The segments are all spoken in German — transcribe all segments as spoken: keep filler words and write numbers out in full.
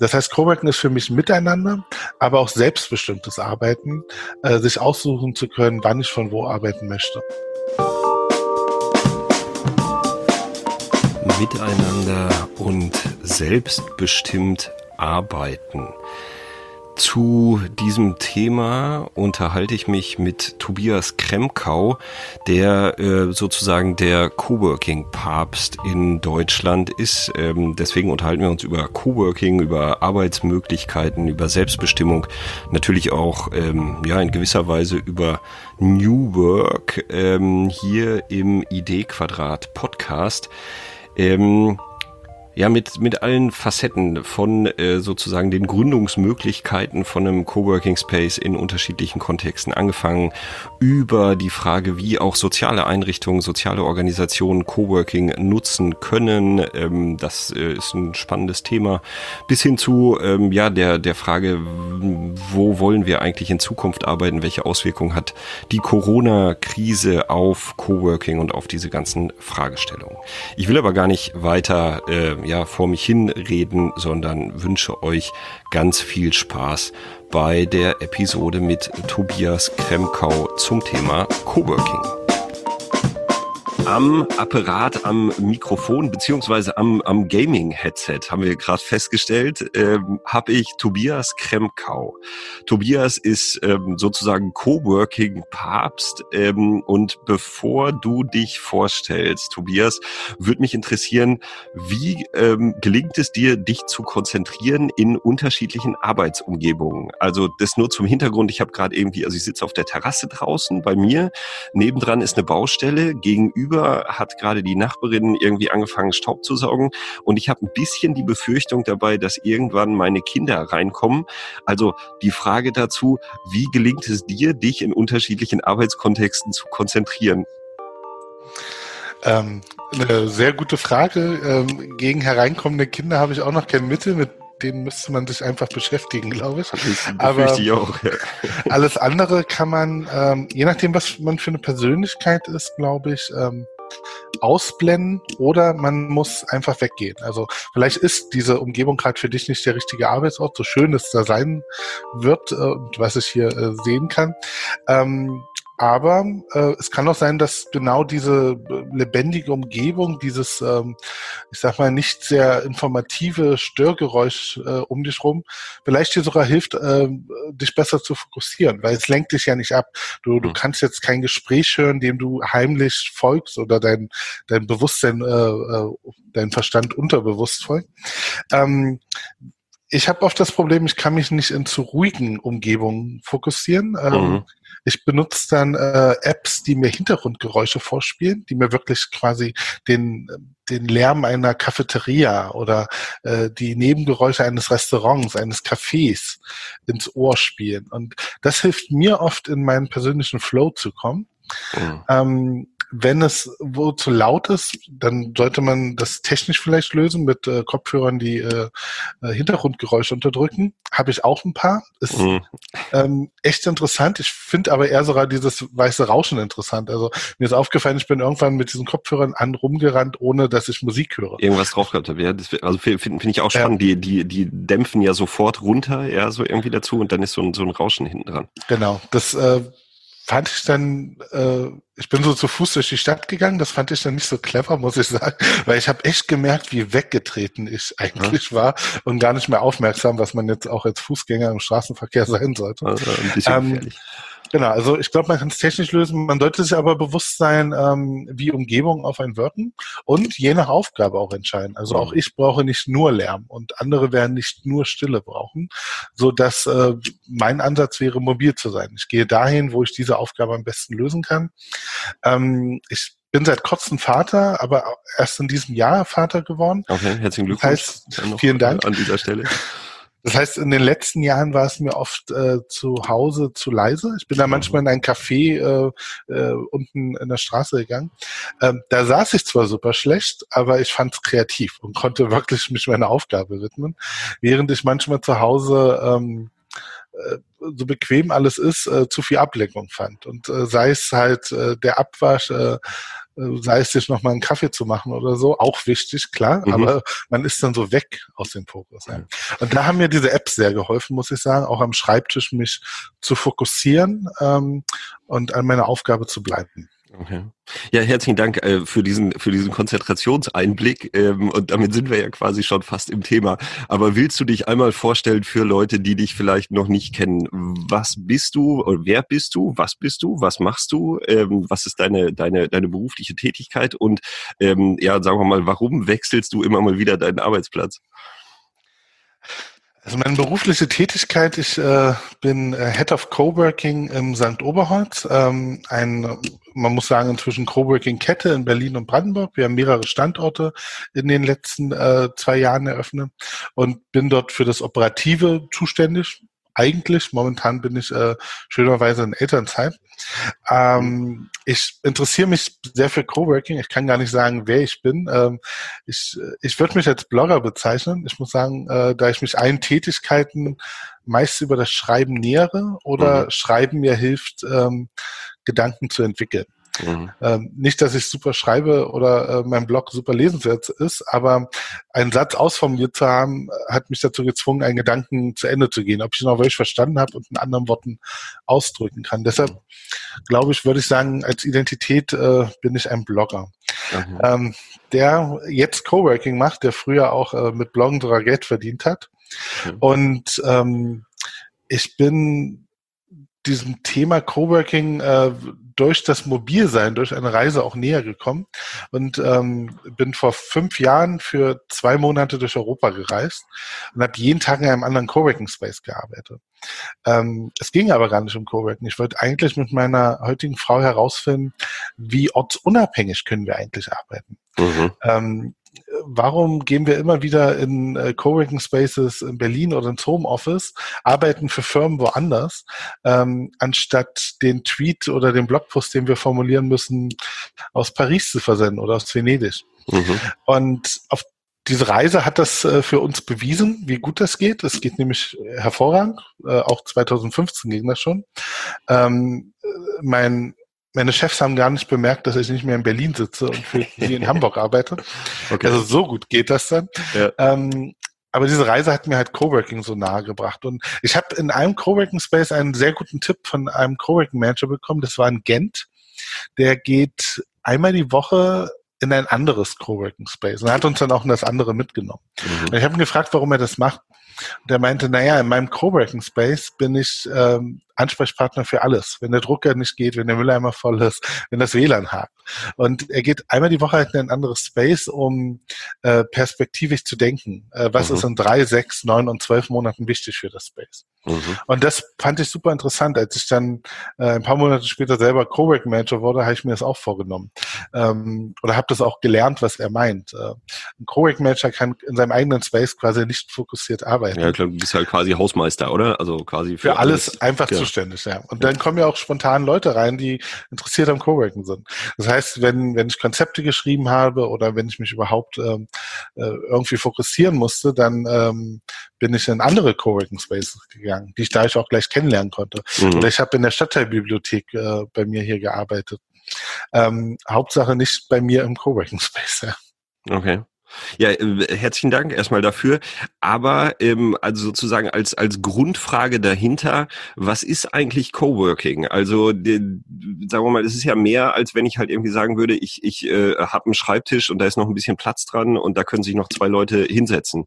Das heißt, Coworking ist für mich Miteinander, aber auch selbstbestimmtes Arbeiten, äh, sich aussuchen zu können, wann ich von wo arbeiten möchte. Miteinander und selbstbestimmt arbeiten. Zu diesem Thema unterhalte ich mich mit Tobias Kremkau, der äh, sozusagen der Coworking-Papst in Deutschland ist. Ähm, deswegen unterhalten wir uns über Coworking, über Arbeitsmöglichkeiten, über Selbstbestimmung, natürlich auch ähm, ja in gewisser Weise über New Work ähm, hier im Idee-Quadrat-Podcast. Ähm, Ja, mit mit allen Facetten von äh, sozusagen den Gründungsmöglichkeiten von einem Coworking Space in unterschiedlichen Kontexten, angefangen über die Frage, wie auch soziale Einrichtungen, soziale Organisationen Coworking nutzen können. Ähm, das äh, ist ein spannendes Thema, bis hin zu ähm, ja der der Frage, wo wollen wir eigentlich in Zukunft arbeiten? Welche Auswirkungen hat die Corona-Krise auf Coworking und auf diese ganzen Fragestellungen? Ich will aber gar nicht weiter äh, ja, vor mich hinreden, sondern wünsche euch ganz viel Spaß bei der Episode mit Tobias Kremkau zum Thema Coworking. Am Apparat, am Mikrofon beziehungsweise am, am Gaming-Headset, haben wir gerade festgestellt, ähm, habe ich Tobias Kremkau. Tobias ist ähm, sozusagen Coworking-Papst ähm, und bevor du dich vorstellst, Tobias, würde mich interessieren, wie ähm, gelingt es dir, dich zu konzentrieren in unterschiedlichen Arbeitsumgebungen? Also das nur zum Hintergrund, ich habe gerade irgendwie, also ich sitze auf der Terrasse draußen bei mir, nebendran ist eine Baustelle, gegenüber hat gerade die Nachbarin irgendwie angefangen, Staub zu saugen und ich habe ein bisschen die Befürchtung dabei, dass irgendwann meine Kinder reinkommen. Also die Frage dazu, wie gelingt es dir, dich in unterschiedlichen Arbeitskontexten zu konzentrieren? Ähm, eine sehr gute Frage. Ähm, gegen hereinkommende Kinder habe ich auch noch kein Mittel, mit denen müsste man sich einfach beschäftigen, glaube ich. Das Aber ich auch, ja. Alles andere kann man, ähm, je nachdem, was man für eine Persönlichkeit ist, glaube ich, ähm, ausblenden oder man muss einfach weggehen. Also vielleicht ist diese Umgebung gerade für dich nicht der richtige Arbeitsort, so schön es da sein wird äh, und was ich hier äh, sehen kann. Ähm, Aber äh, es kann auch sein, dass genau diese lebendige Umgebung, dieses, ähm, ich sag mal, nicht sehr informative Störgeräusch äh, um dich rum, vielleicht dir sogar hilft, äh, dich besser zu fokussieren, weil es lenkt dich ja nicht ab. Du, du kannst jetzt kein Gespräch hören, dem du heimlich folgst oder dein, dein Bewusstsein, äh, äh, dein Verstand unterbewusst folgt. Ähm, Ich habe oft das Problem, ich kann mich nicht in zu ruhigen Umgebungen fokussieren. Ähm, Mhm. Ich benutze dann äh, Apps, die mir Hintergrundgeräusche vorspielen, die mir wirklich quasi den den Lärm einer Cafeteria oder äh, die Nebengeräusche eines Restaurants, eines Cafés ins Ohr spielen. Und das hilft mir oft, in meinen persönlichen Flow zu kommen. Mhm. Ähm, wenn es wo zu laut ist, dann sollte man das technisch vielleicht lösen mit äh, Kopfhörern, die äh, äh, Hintergrundgeräusche unterdrücken. Habe ich auch ein paar. Ist Mhm. ähm, echt interessant. Ich finde aber eher sogar dieses weiße Rauschen interessant. Also mir ist aufgefallen, ich bin irgendwann mit diesen Kopfhörern an rumgerannt, ohne dass ich Musik höre. Irgendwas drauf gehabt habe. Ja, das, also finde find ich auch Ja. spannend. Die, die, die dämpfen ja sofort runter, ja, so irgendwie dazu und dann ist so ein, so ein Rauschen hinten dran. Genau, das äh, fand ich dann, äh, ich bin so zu Fuß durch die Stadt gegangen, das fand ich dann nicht so clever, muss ich sagen, weil ich habe echt gemerkt, wie weggetreten ich eigentlich war und gar nicht mehr aufmerksam, was man jetzt auch als Fußgänger im Straßenverkehr sein sollte. Also ein bisschen Ähm, gefährlich. Genau, also ich glaube, man kann es technisch lösen. Man sollte sich aber bewusst sein, ähm, wie Umgebungen auf einen wirken und je nach Aufgabe auch entscheiden. Also auch ich brauche nicht nur Lärm und andere werden nicht nur Stille brauchen, so dass äh, mein Ansatz wäre, mobil zu sein. Ich gehe dahin, wo ich diese Aufgabe am besten lösen kann. Ähm, ich bin seit kurzem Vater, aber erst in diesem Jahr Vater geworden. Okay, herzlichen Das Glückwunsch. heißt, Dann noch vielen Dank. an dieser Stelle. Das heißt, in den letzten Jahren war es mir oft äh, zu Hause zu leise. Ich bin da manchmal in ein Café äh, äh, unten in der Straße gegangen. Ähm, da saß ich zwar super schlecht, aber ich fand es kreativ und konnte wirklich mich meiner Aufgabe widmen, während ich manchmal zu Hause ähm, äh, so bequem alles ist, äh, zu viel Ablenkung fand. Und äh, sei es halt äh, der Abwasch, äh, sei es sich nochmal einen Kaffee zu machen oder so, auch wichtig, klar, mhm. aber man ist dann so weg aus dem Fokus. Ja. Und da haben mir diese Apps sehr geholfen, muss ich sagen, auch am Schreibtisch mich zu fokussieren ähm, und an meiner Aufgabe zu bleiben. Okay. Ja, herzlichen Dank äh, für diesen für diesen Konzentrationseinblick ähm, und damit sind wir ja quasi schon fast im Thema. Aber willst du dich einmal vorstellen für Leute, die dich vielleicht noch nicht kennen? Was bist du oder wer bist du? Was bist du? Was machst du? Ähm, was ist deine deine deine berufliche Tätigkeit? Und ähm, ja, sagen wir mal, warum wechselst du immer mal wieder deinen Arbeitsplatz? Also meine berufliche Tätigkeit, ich äh, bin äh, Head of Coworking im Sankt Oberholz, ähm, ein, man muss sagen, inzwischen Coworking-Kette in Berlin und Brandenburg. Wir haben mehrere Standorte in den letzten äh, zwei Jahren eröffnet und bin dort für das Operative zuständig. Eigentlich, momentan bin ich äh, schönerweise in Elternzeit. Ähm, ich interessiere mich sehr für Coworking. Ich kann gar nicht sagen, wer ich bin. Ähm, ich ich würde mich als Blogger bezeichnen. Ich muss sagen, äh, da ich mich allen Tätigkeiten meist über das Schreiben nähere oder mhm. Schreiben mir hilft, ähm, Gedanken zu entwickeln. Mhm. Ähm, nicht, dass ich super schreibe oder äh, mein Blog super lesenswert ist, aber einen Satz ausformuliert zu haben, hat mich dazu gezwungen, einen Gedanken zu Ende zu gehen, ob ich ihn auch wirklich verstanden habe und in anderen Worten ausdrücken kann. Deshalb glaube ich, würde ich sagen, als Identität äh, bin ich ein Blogger. Mhm. Ähm, der jetzt Coworking macht, der früher auch äh, mit Bloggen sogar Geld verdient hat. Mhm. Und ähm, ich bin diesem Thema Coworking äh, durch das Mobilsein, durch eine Reise auch näher gekommen und ähm, bin vor fünf Jahren für zwei Monate durch Europa gereist und habe jeden Tag in einem anderen Coworking-Space gearbeitet. Ähm, es ging aber gar nicht um Coworking. Ich wollte eigentlich mit meiner heutigen Frau herausfinden, wie ortsunabhängig können wir eigentlich arbeiten. Mhm. Ähm, Warum gehen wir immer wieder in äh, Coworking Spaces in Berlin oder ins Homeoffice, arbeiten für Firmen woanders, ähm, anstatt den Tweet oder den Blogpost, den wir formulieren müssen, aus Paris zu versenden oder aus Venedig. Mhm. Und auf diese Reise hat das äh, für uns bewiesen, wie gut das geht. Es geht nämlich hervorragend. Äh, auch zwanzig fünfzehn ging das schon. Ähm, mein Meine Chefs haben gar nicht bemerkt, dass ich nicht mehr in Berlin sitze und für sie in Hamburg arbeite. Okay. Also so gut geht das dann. Ja. Ähm, aber diese Reise hat mir halt Coworking so nahe gebracht. Und ich habe in einem Coworking Space einen sehr guten Tipp von einem Coworking Manager bekommen. Das war in Gent. Der geht einmal die Woche in ein anderes Coworking Space. Und er hat uns dann auch in das andere mitgenommen. Mhm. Und ich habe ihn gefragt, warum er das macht. Und er meinte, naja, in meinem Coworking Space bin ich ähm, Ansprechpartner für alles. Wenn der Drucker nicht geht, wenn der Mülleimer voll ist, wenn das W L A N hakt. Und er geht einmal die Woche halt in ein anderes Space, um äh, perspektivisch zu denken. Äh, was mhm. ist in drei, sechs, neun und zwölf Monaten wichtig für das Space? Mhm. Und das fand ich super interessant. Als ich dann äh, ein paar Monate später selber Coworking Manager wurde, habe ich mir das auch vorgenommen. Ähm, oder habe das auch gelernt, was er meint. Äh, ein Coworking Manager kann in seinem eigenen Space quasi nicht fokussiert arbeiten. Ja, klar, du bist halt quasi Hausmeister, oder? Also quasi für, für alles, alles einfach ja. zuständig, ja. Und dann kommen ja auch spontan Leute rein, die interessiert am Coworking sind. Das heißt, wenn wenn ich Konzepte geschrieben habe oder wenn ich mich überhaupt ähm, äh, irgendwie fokussieren musste, dann ähm, bin ich in andere Coworking Spaces gegangen, die ich dadurch auch gleich kennenlernen konnte. Mhm. Oder ich habe in der Stadtteilbibliothek äh, bei mir hier gearbeitet. Ähm, Hauptsache nicht bei mir im Coworking Space, ja. Okay. Ja, äh, herzlichen Dank erstmal dafür. Aber ähm, also sozusagen als als Grundfrage dahinter, was ist eigentlich Coworking? Also die, sagen wir mal, es ist ja mehr, als wenn ich halt irgendwie sagen würde, ich ich äh, habe einen Schreibtisch und da ist noch ein bisschen Platz dran und da können sich noch zwei Leute hinsetzen.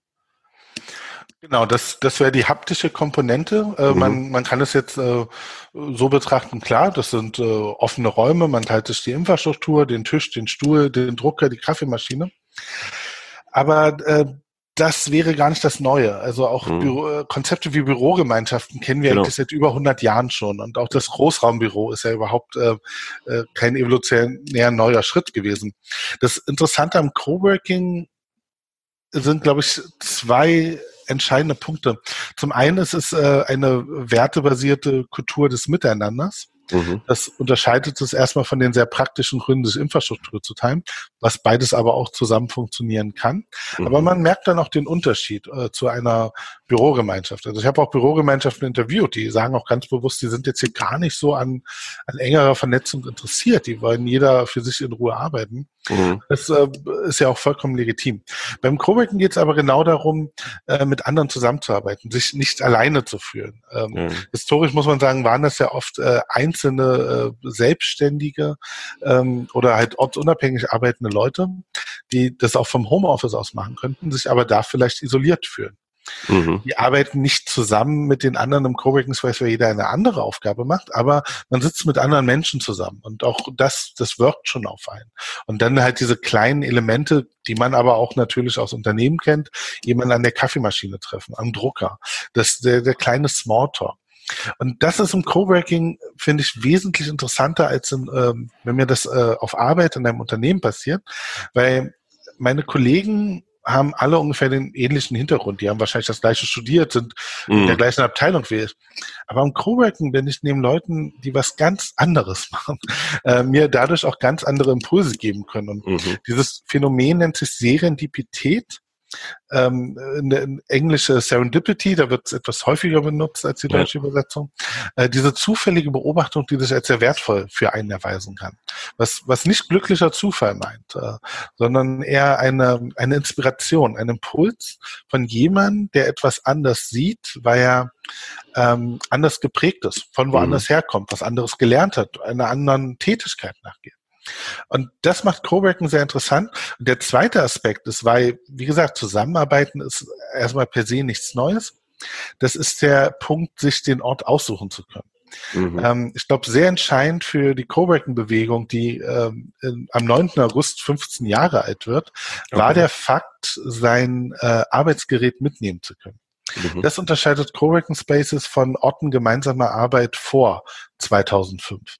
Genau, das das wäre die haptische Komponente. Äh, mhm. Man man kann es jetzt äh, so betrachten, klar, das sind äh, offene Räume, man teilt sich die Infrastruktur, den Tisch, den Stuhl, den Drucker, die Kaffeemaschine. Aber äh, das wäre gar nicht das Neue. Also auch mhm. Büro, äh, Konzepte wie Bürogemeinschaften kennen wir genau. eigentlich seit über hundert Jahren schon. Und auch das Großraumbüro ist ja überhaupt äh, äh, kein evolutionär neuer Schritt gewesen. Das Interessante am Coworking sind, glaube ich, zwei entscheidende Punkte. Zum einen ist es äh, eine wertebasierte Kultur des Miteinanders. Mhm. Das unterscheidet es erstmal von den sehr praktischen Gründen, sich Infrastruktur zu teilen, was beides aber auch zusammen funktionieren kann. Mhm. Aber man merkt dann auch den Unterschied äh, zu einer Bürogemeinschaft. Also ich habe auch Bürogemeinschaften interviewt, die sagen auch ganz bewusst, die sind jetzt hier gar nicht so an, an engerer Vernetzung interessiert. Die wollen jeder für sich in Ruhe arbeiten. Mhm. Das äh, ist ja auch vollkommen legitim. Beim Coworking geht es aber genau darum, äh, mit anderen zusammenzuarbeiten, sich nicht alleine zu fühlen. Ähm, mhm. Historisch muss man sagen, waren das ja oft äh, einzelne äh, Selbstständige ähm, oder halt ortsunabhängig arbeitende Leute, die das auch vom Homeoffice aus machen könnten, sich aber da vielleicht isoliert fühlen. Mhm. Die arbeiten nicht zusammen mit den anderen im Coworking Space, weil jeder eine andere Aufgabe macht, aber man sitzt mit anderen Menschen zusammen und auch das, das wirkt schon auf einen. Und dann halt diese kleinen Elemente, die man aber auch natürlich aus Unternehmen kennt, jemanden an der Kaffeemaschine treffen, am Drucker, das, der, der kleine Smalltalk. Und das ist im Coworking, finde ich, wesentlich interessanter, als in, ähm, wenn mir das äh, auf Arbeit in einem Unternehmen passiert, weil meine Kollegen haben alle ungefähr den ähnlichen Hintergrund. Die haben wahrscheinlich das Gleiche studiert, sind mhm. in der gleichen Abteilung wie ich. Aber im Coworking bin ich neben Leuten, die was ganz anderes machen, äh, mir dadurch auch ganz andere Impulse geben können. Und mhm. dieses Phänomen nennt sich Serendipität. Ähm, in der in englische Serendipity, da wird es etwas häufiger benutzt als die deutsche ja. Übersetzung. Äh, diese zufällige Beobachtung, die sich als sehr wertvoll für einen erweisen kann. Was, was nicht glücklicher Zufall meint, äh, sondern eher eine, eine Inspiration, ein Impuls von jemandem, der etwas anders sieht, weil er ähm, anders geprägt ist, von woanders mhm. herkommt, was anderes gelernt hat, einer anderen Tätigkeit nachgeht. Und das macht Coworking sehr interessant. Und der zweite Aspekt ist, weil, wie gesagt, Zusammenarbeiten ist erstmal per se nichts Neues. Das ist der Punkt, sich den Ort aussuchen zu können. Mhm. Ähm, ich glaube, sehr entscheidend für die Coworking-Bewegung, die ähm, in, am neunten August fünfzehn Jahre alt wird, okay. war der Fakt, sein äh, Arbeitsgerät mitnehmen zu können. Mhm. Das unterscheidet Coworking Spaces von Orten gemeinsamer Arbeit vor zweitausendfünf.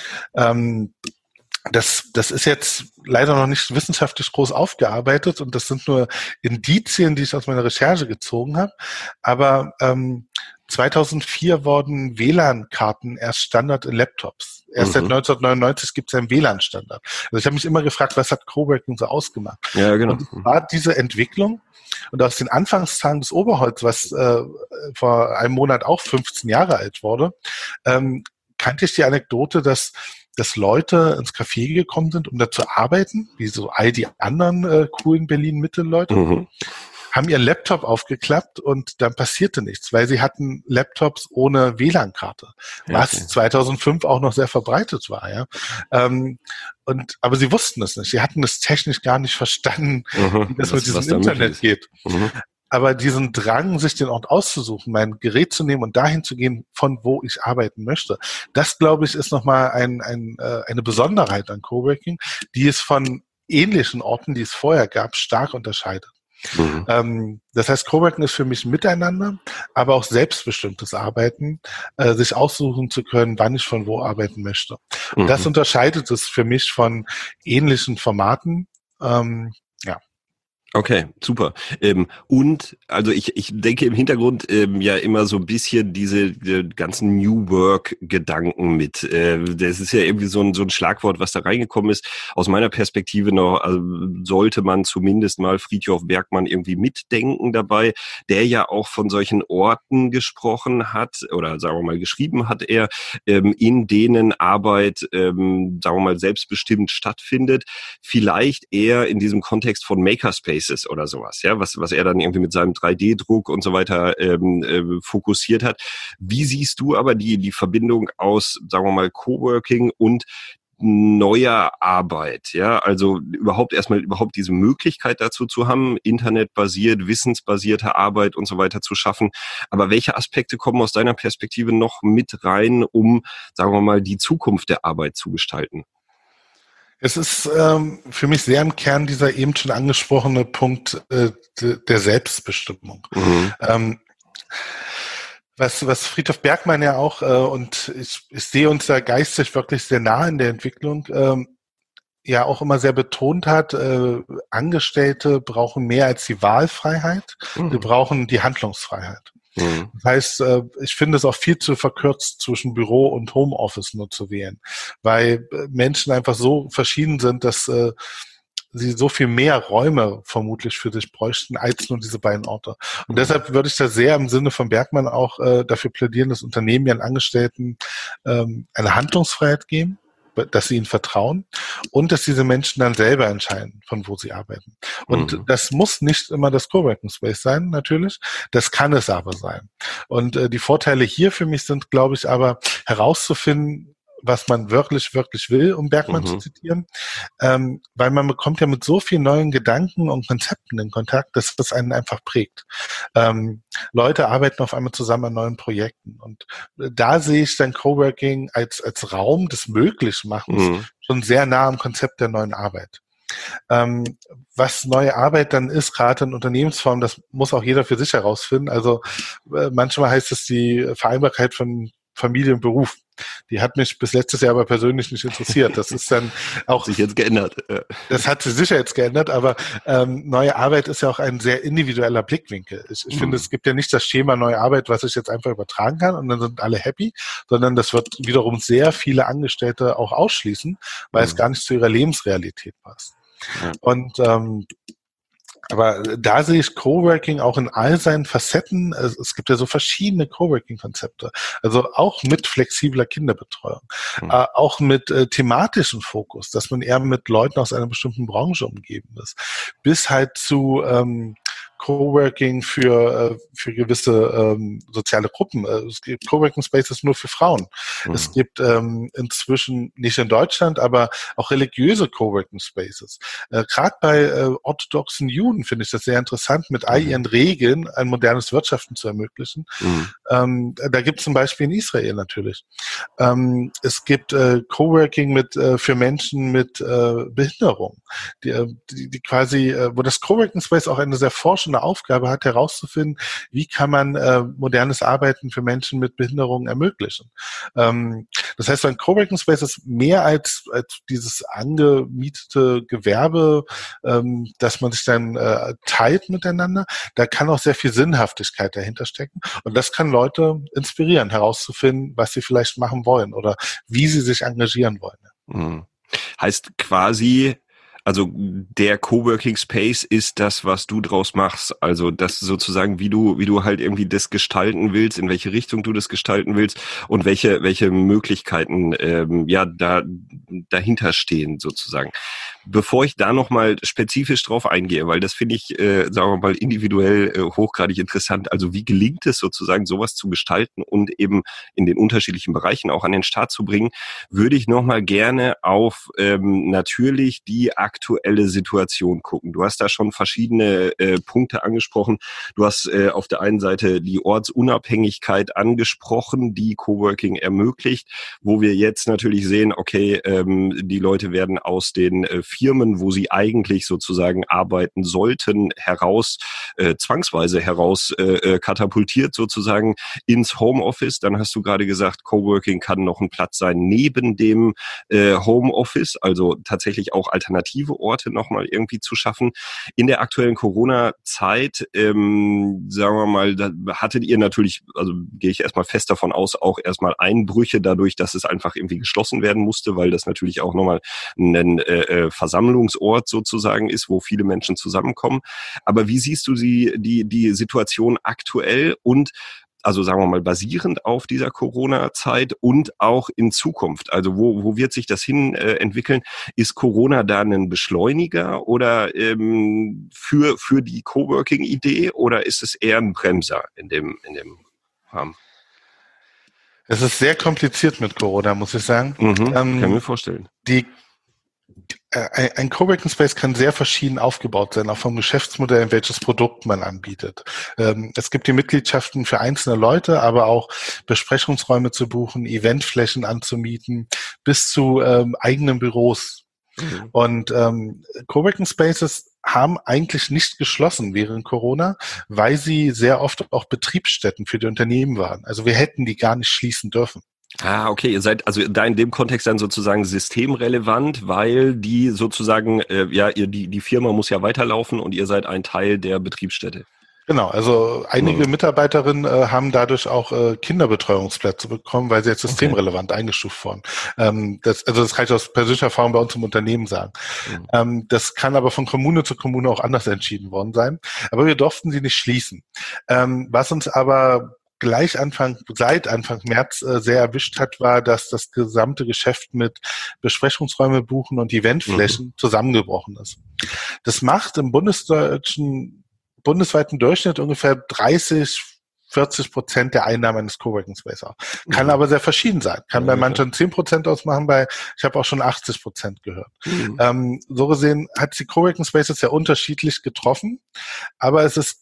Ähm, Das, das ist jetzt leider noch nicht wissenschaftlich groß aufgearbeitet und das sind nur Indizien, die ich aus meiner Recherche gezogen habe. Aber ähm, zweitausendvier wurden W L A N-Karten erst Standard in Laptops. Erst mhm. seit neunzehnhundertneunundneunzig gibt es einen W L A N-Standard. Also ich habe mich immer gefragt, was hat Coworking so ausgemacht? Ja, genau. Und es war diese Entwicklung. Und aus den Anfangstagen des Oberholz, was äh, vor einem Monat auch fünfzehn Jahre alt wurde, ähm, kannte ich die Anekdote, dass dass Leute ins Café gekommen sind, um da zu arbeiten, wie so all die anderen äh, coolen Berlin-Mitte-Leute, mhm. haben ihren Laptop aufgeklappt und dann passierte nichts, weil sie hatten Laptops ohne W L A N-Karte, ja, was okay. zweitausendfünf auch noch sehr verbreitet war. Ja. Ähm, und aber sie wussten es nicht. Sie hatten es technisch gar nicht verstanden, mhm. wie das was, mit diesem Internet geht. Mhm. Aber diesen Drang, sich den Ort auszusuchen, mein Gerät zu nehmen und dahin zu gehen, von wo ich arbeiten möchte, das, glaube ich, ist nochmal ein, ein, äh, eine Besonderheit an Coworking, die es von ähnlichen Orten, die es vorher gab, stark unterscheidet. Mhm. Ähm, das heißt, Coworking ist für mich Miteinander, aber auch selbstbestimmtes Arbeiten, äh, sich aussuchen zu können, wann ich von wo arbeiten möchte. Und mhm. das unterscheidet es für mich von ähnlichen Formaten. Ähm, ja. Okay, super. Ähm, und also ich, ich denke im Hintergrund ähm, ja immer so ein bisschen diese die ganzen New Work-Gedanken mit. Äh, das ist ja irgendwie so ein, so ein Schlagwort, was da reingekommen ist. Aus meiner Perspektive noch also sollte man zumindest mal Frithjof Bergmann irgendwie mitdenken dabei, der ja auch von solchen Orten gesprochen hat oder sagen wir mal geschrieben hat er, ähm, in denen Arbeit, ähm, sagen wir mal, selbstbestimmt stattfindet. Vielleicht eher in diesem Kontext von Makerspace oder sowas, ja, was was er dann irgendwie mit seinem drei D Druck und so weiter ähm, äh, fokussiert hat. Wie siehst du aber die die Verbindung aus, sagen wir mal, Coworking und neuer Arbeit, ja, also überhaupt erstmal überhaupt diese Möglichkeit dazu zu haben, internetbasiert, wissensbasierte Arbeit und so weiter zu schaffen. Aber welche Aspekte kommen aus deiner Perspektive noch mit rein, um, sagen wir mal, die Zukunft der Arbeit zu gestalten? Es ist ähm, für mich sehr im Kern dieser eben schon angesprochene Punkt äh, de, der Selbstbestimmung. Mhm. Ähm, was, was Frithjof Bergmann ja auch, äh, und ich, ich sehe uns da geistig wirklich sehr nah in der Entwicklung, ähm, ja auch immer sehr betont hat, äh, Angestellte brauchen mehr als die Wahlfreiheit, mhm. wir brauchen die Handlungsfreiheit. Mhm. Das heißt, ich finde es auch viel zu verkürzt, zwischen Büro und Homeoffice nur zu wählen, weil Menschen einfach so verschieden sind, dass sie so viel mehr Räume vermutlich für sich bräuchten als nur diese beiden Orte. Und deshalb würde ich da sehr im Sinne von Bergmann auch äh, dafür plädieren, dass Unternehmen ihren Angestellten ähm, eine Handlungsfreiheit geben, dass sie ihnen vertrauen und dass diese Menschen dann selber entscheiden, von wo sie arbeiten. Und mhm. das muss nicht immer das Coworking Space sein, natürlich. Das kann es aber sein. Und äh, die Vorteile hier für mich sind, glaube ich, aber herauszufinden, was man wirklich, wirklich will, um Bergmann mhm. zu zitieren, ähm, weil man bekommt ja mit so vielen neuen Gedanken und Konzepten in Kontakt, dass das einen einfach prägt. Ähm, Leute arbeiten auf einmal zusammen an neuen Projekten und da sehe ich dann Coworking als, als Raum des Möglichmachens mhm. schon sehr nah am Konzept der neuen Arbeit. Ähm, was neue Arbeit dann ist, gerade in Unternehmensform, das muss auch jeder für sich herausfinden. Also äh, manchmal heißt es die Vereinbarkeit von Familie und Beruf. Die hat mich bis letztes Jahr aber persönlich nicht interessiert. Das ist dann auch... Hat sich jetzt geändert. Das hat sich sicher jetzt geändert, aber ähm, neue Arbeit ist ja auch ein sehr individueller Blickwinkel. Ich, ich mhm. finde, es gibt ja nicht das Schema neue Arbeit, was ich jetzt einfach übertragen kann und dann sind alle happy, sondern das wird wiederum sehr viele Angestellte auch ausschließen, weil mhm. es gar nicht zu ihrer Lebensrealität passt. Mhm. Und ähm, aber da sehe ich Coworking auch in all seinen Facetten. Es gibt ja so verschiedene Coworking-Konzepte. Also auch mit flexibler Kinderbetreuung, mhm. äh, auch mit äh, thematischem Fokus, dass man eher mit Leuten aus einer bestimmten Branche umgeben ist, bis halt zu ähm, Coworking für für gewisse ähm, soziale Gruppen. Es gibt Coworking Spaces nur für Frauen. Mhm. Es gibt ähm, inzwischen nicht in Deutschland, aber auch religiöse Coworking Spaces. Äh, Gerade bei äh, orthodoxen Juden finde ich das sehr interessant, mit all ihren Regeln ein modernes Wirtschaften zu ermöglichen. Mhm. Ähm, da gibt es zum Beispiel in Israel natürlich. Ähm, es gibt äh, Coworking mit äh, für Menschen mit äh, Behinderung, die, die, die quasi, äh, wo das Coworking Space auch eine sehr forschende Aufgabe hat, herauszufinden, wie kann man äh, modernes Arbeiten für Menschen mit Behinderungen ermöglichen. Ähm, das heißt, ein Coworking Space ist mehr als, als dieses angemietete Gewerbe, ähm, dass man sich dann äh, teilt miteinander. Da kann auch sehr viel Sinnhaftigkeit dahinter stecken. Und das kann Leute inspirieren, herauszufinden, was sie vielleicht machen wollen oder wie sie sich engagieren wollen. Mhm. Heißt quasi, also der Coworking Space ist das, was du draus machst. Also das sozusagen, wie du, wie du halt irgendwie das gestalten willst, in welche Richtung du das gestalten willst und welche, welche Möglichkeiten ähm, ja da dahinter stehen sozusagen. Bevor ich da nochmal spezifisch drauf eingehe, weil das finde ich, äh, sagen wir mal, individuell äh, hochgradig interessant. Also wie gelingt es sozusagen, sowas zu gestalten und eben in den unterschiedlichen Bereichen auch an den Start zu bringen, würde ich nochmal gerne auf ähm, natürlich die aktuelle Situation gucken. Du hast da schon verschiedene äh, Punkte angesprochen. Du hast äh, auf der einen Seite die Ortsunabhängigkeit angesprochen, die Coworking ermöglicht, wo wir jetzt natürlich sehen, okay, ähm, die Leute werden aus den äh, Firmen, wo sie eigentlich sozusagen arbeiten sollten, heraus, äh, zwangsweise heraus äh, katapultiert sozusagen ins Homeoffice. Dann hast du gerade gesagt, Coworking kann noch ein Platz sein neben dem äh, Homeoffice, also tatsächlich auch alternative Orte nochmal irgendwie zu schaffen. In der aktuellen Corona-Zeit, ähm, sagen wir mal, da hattet ihr natürlich, also gehe ich erstmal fest davon aus, auch erstmal Einbrüche dadurch, dass es einfach irgendwie geschlossen werden musste, weil das natürlich auch nochmal ein äh, Versammlungsort sozusagen ist, wo viele Menschen zusammenkommen. Aber wie siehst du die, die, die Situation aktuell und also sagen wir mal basierend auf dieser Corona-Zeit und auch in Zukunft? Also wo, wo wird sich das hin äh, entwickeln? Ist Corona da ein Beschleuniger oder ähm, für, für die Coworking-Idee oder ist es eher ein Bremser in dem, in dem Rahmen? Es ist sehr kompliziert mit Corona, muss ich sagen. Mhm, ähm, kann ich mir vorstellen. Die Ein Coworking Space kann sehr verschieden aufgebaut sein, auch vom Geschäftsmodell, in welches Produkt man anbietet. Es gibt die Mitgliedschaften für einzelne Leute, aber auch Besprechungsräume zu buchen, Eventflächen anzumieten, bis zu ähm, eigenen Büros. Mhm. Und ähm, Coworking Spaces haben eigentlich nicht geschlossen während Corona, weil sie sehr oft auch Betriebsstätten für die Unternehmen waren. Also wir hätten die gar nicht schließen dürfen. Ah, okay, ihr seid also da in dem Kontext dann sozusagen systemrelevant, weil die sozusagen, äh, ja, ihr, die, die Firma muss ja weiterlaufen und ihr seid ein Teil der Betriebsstätte. Genau, also einige Mhm. Mitarbeiterinnen äh, haben dadurch auch äh, Kinderbetreuungsplätze bekommen, weil sie jetzt Okay. systemrelevant eingestuft wurden. Ähm, das, also das kann ich aus persönlicher Erfahrung bei uns im Unternehmen sagen. Mhm. Ähm, das kann aber von Kommune zu Kommune auch anders entschieden worden sein. Aber wir durften sie nicht schließen. Ähm, was uns aber gleich Anfang, seit Anfang März äh, sehr erwischt hat, war, dass das gesamte Geschäft mit Besprechungsräume buchen und Mhm. Eventflächen zusammengebrochen ist. Das macht im bundesdeutschen bundesweiten Durchschnitt ungefähr dreißig, vierzig Prozent der Einnahmen eines Coworking Space aus. Kann Mhm. aber sehr verschieden sein. Kann bei Ja, klar. manchen zehn Prozent ausmachen, bei, ich habe auch schon achtzig Prozent gehört. Mhm. Ähm, so gesehen hat die Coworking Spaces ja unterschiedlich getroffen, aber es ist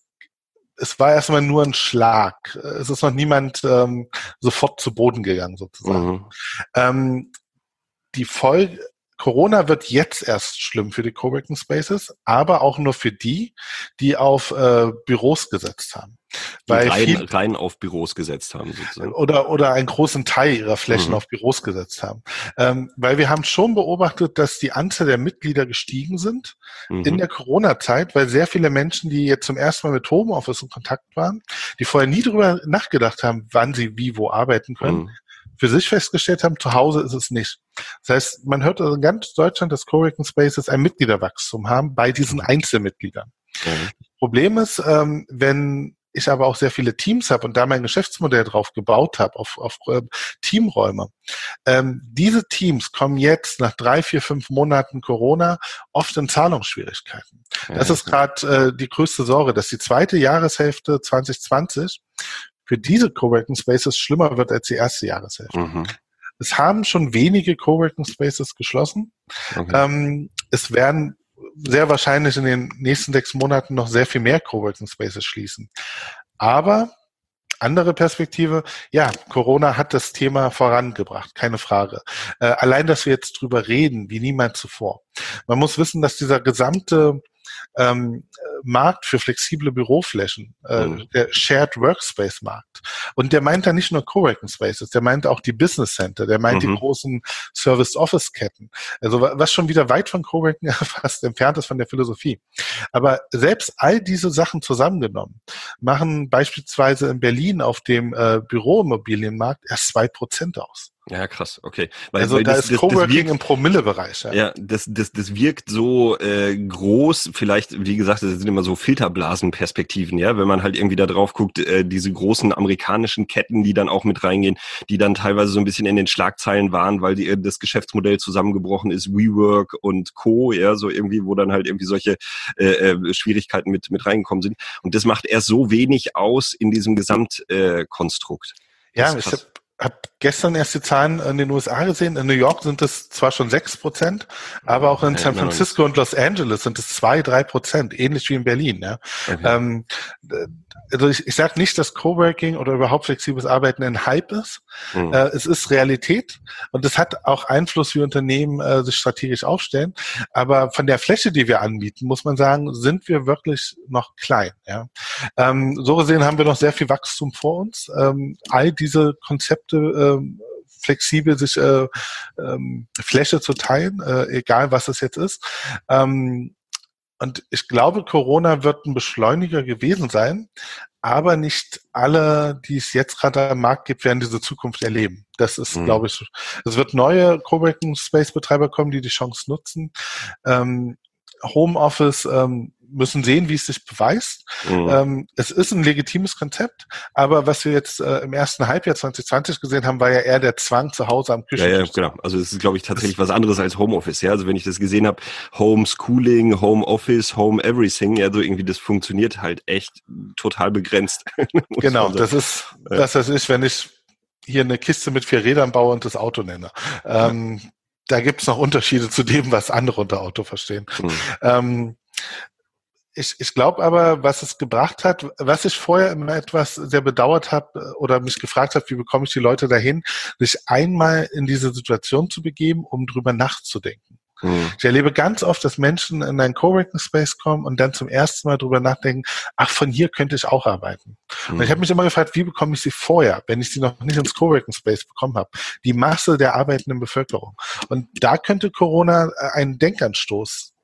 es war erstmal nur ein Schlag. Es ist noch niemand ähm, sofort zu Boden gegangen, sozusagen. Mhm. Ähm, die Folge, Corona wird jetzt erst schlimm für die Coworking Spaces, aber auch nur für die, die auf äh, Büros gesetzt haben. Die Weil rein, viel rein auf Büros gesetzt haben, sozusagen. oder oder einen großen Teil ihrer Flächen Mhm. auf Büros gesetzt haben. Ähm, weil wir haben schon beobachtet, dass die Anzahl der Mitglieder gestiegen sind in Mhm. der Corona-Zeit, weil sehr viele Menschen, die jetzt zum ersten Mal mit Homeoffice in Kontakt waren, die vorher nie darüber nachgedacht haben, wann sie wie wo arbeiten können, Mhm. für sich festgestellt haben, zu Hause ist es nicht. Das heißt, man hört also in ganz Deutschland, dass Coworking Spaces ein Mitgliederwachstum haben bei diesen Mhm. Einzelmitgliedern. Ja. Problem ist, ähm, wenn ich aber auch sehr viele Teams habe und da mein Geschäftsmodell drauf gebaut habe, auf, auf äh, Teamräume. Ähm, diese Teams kommen jetzt nach drei, vier, fünf Monaten Corona oft in Zahlungsschwierigkeiten. Das Ja, ist gerade äh, die größte Sorge, dass die zweite Jahreshälfte zwanzig zwanzig für diese Coworking Spaces schlimmer wird als die erste Jahreshälfte. mhm. Es haben schon wenige Coworking Spaces geschlossen. Okay. Ähm, es werden sehr wahrscheinlich in den nächsten sechs Monaten noch sehr viel mehr Coworking Spaces schließen. Aber andere Perspektive, ja, Corona hat das Thema vorangebracht, keine Frage. Äh, allein, dass wir jetzt drüber reden, wie niemals zuvor. Man muss wissen, dass dieser gesamte ähm, Markt für flexible Büroflächen, äh, Mhm. der Shared Workspace Markt. Und der meint da nicht nur Coworking Spaces, der meint auch die Business Center, der meint die Mhm. großen Service Office Ketten. Also was schon wieder weit von Coworking fast entfernt ist von der Philosophie. Aber selbst all diese Sachen zusammengenommen machen beispielsweise in Berlin auf dem äh, Büroimmobilienmarkt erst zwei Prozent aus. Ja, krass, okay. Weil, Also weil da das, ist das, das Coworking wirkt, im Promillebereich. Ja. ja, das, das, das wirkt so äh, groß, vielleicht, wie gesagt, das sind immer so Filterblasenperspektiven, ja, wenn man halt irgendwie da drauf guckt, äh, diese großen amerikanischen Ketten, die dann auch mit reingehen, die dann teilweise so ein bisschen in den Schlagzeilen waren, weil die, das Geschäftsmodell zusammengebrochen ist, WeWork und Co., ja, so irgendwie, wo dann halt irgendwie solche äh, äh, Schwierigkeiten mit, mit reingekommen sind. Und das macht erst so wenig aus in diesem Gesamtkonstrukt. Äh, Konstrukt. Das Ja, ist ich habe krass. hab gestern erst die Zahlen in den U S A gesehen. In New York sind es zwar schon sechs Prozent, aber auch in Ja, San immer noch nichts. Francisco und Los Angeles sind es zwei, drei Prozent, ähnlich wie in Berlin. Ja. Okay. Ähm, also ich, ich sage nicht, dass Coworking oder überhaupt flexibles Arbeiten ein Hype ist. Mhm. Äh, es ist Realität und es hat auch Einfluss, wie Unternehmen äh, sich strategisch aufstellen. Aber von der Fläche, die wir anbieten, muss man sagen, sind wir wirklich noch klein. Ja. Ähm, so gesehen haben wir noch sehr viel Wachstum vor uns. Ähm, all diese Konzepte ähm, flexibel sich äh, ähm, Fläche zu teilen, äh, egal was es jetzt ist. Ähm, und ich glaube, Corona wird ein Beschleuniger gewesen sein, aber nicht alle, die es jetzt gerade am Markt gibt, werden diese Zukunft erleben. Das ist, Mhm. glaube ich, es wird neue Coworking Space Betreiber kommen, die die Chance nutzen. Ähm, Homeoffice ähm, müssen sehen, wie es sich beweist. Mhm. Ähm, es ist ein legitimes Konzept, aber was wir jetzt äh, im ersten Halbjahr zwanzig zwanzig gesehen haben, war ja eher der Zwang, zu Hause am Ja, ja, Küchentisch zu genau. sein. Also es ist, glaube ich, Das, tatsächlich was anderes als Homeoffice. Ja, also wenn ich das gesehen habe, Homeschooling, Homeoffice, Home Everything, ja, so irgendwie, das funktioniert halt echt total begrenzt, muss genau, man sagen. das ist, Ja. was das ist, wenn ich hier eine Kiste mit vier Rädern baue und das Auto nenne. Ja. Ähm, da gibt es noch Unterschiede zu dem, was andere unter Auto verstehen. Mhm. Ähm, Ich, ich glaube aber, was es gebracht hat, was ich vorher immer etwas sehr bedauert habe oder mich gefragt habe, wie bekomme ich die Leute dahin, sich einmal in diese Situation zu begeben, um drüber nachzudenken. Mhm. Ich erlebe ganz oft, dass Menschen in einen Coworking Space kommen und dann zum ersten Mal drüber nachdenken, ach, von hier könnte ich auch arbeiten. Und ich habe Mhm. mich immer gefragt, wie bekomme ich sie vorher, wenn ich sie noch nicht ins Coworking Space bekommen habe? Die Masse der arbeitenden Bevölkerung. Und da könnte Corona einen Denkanstoß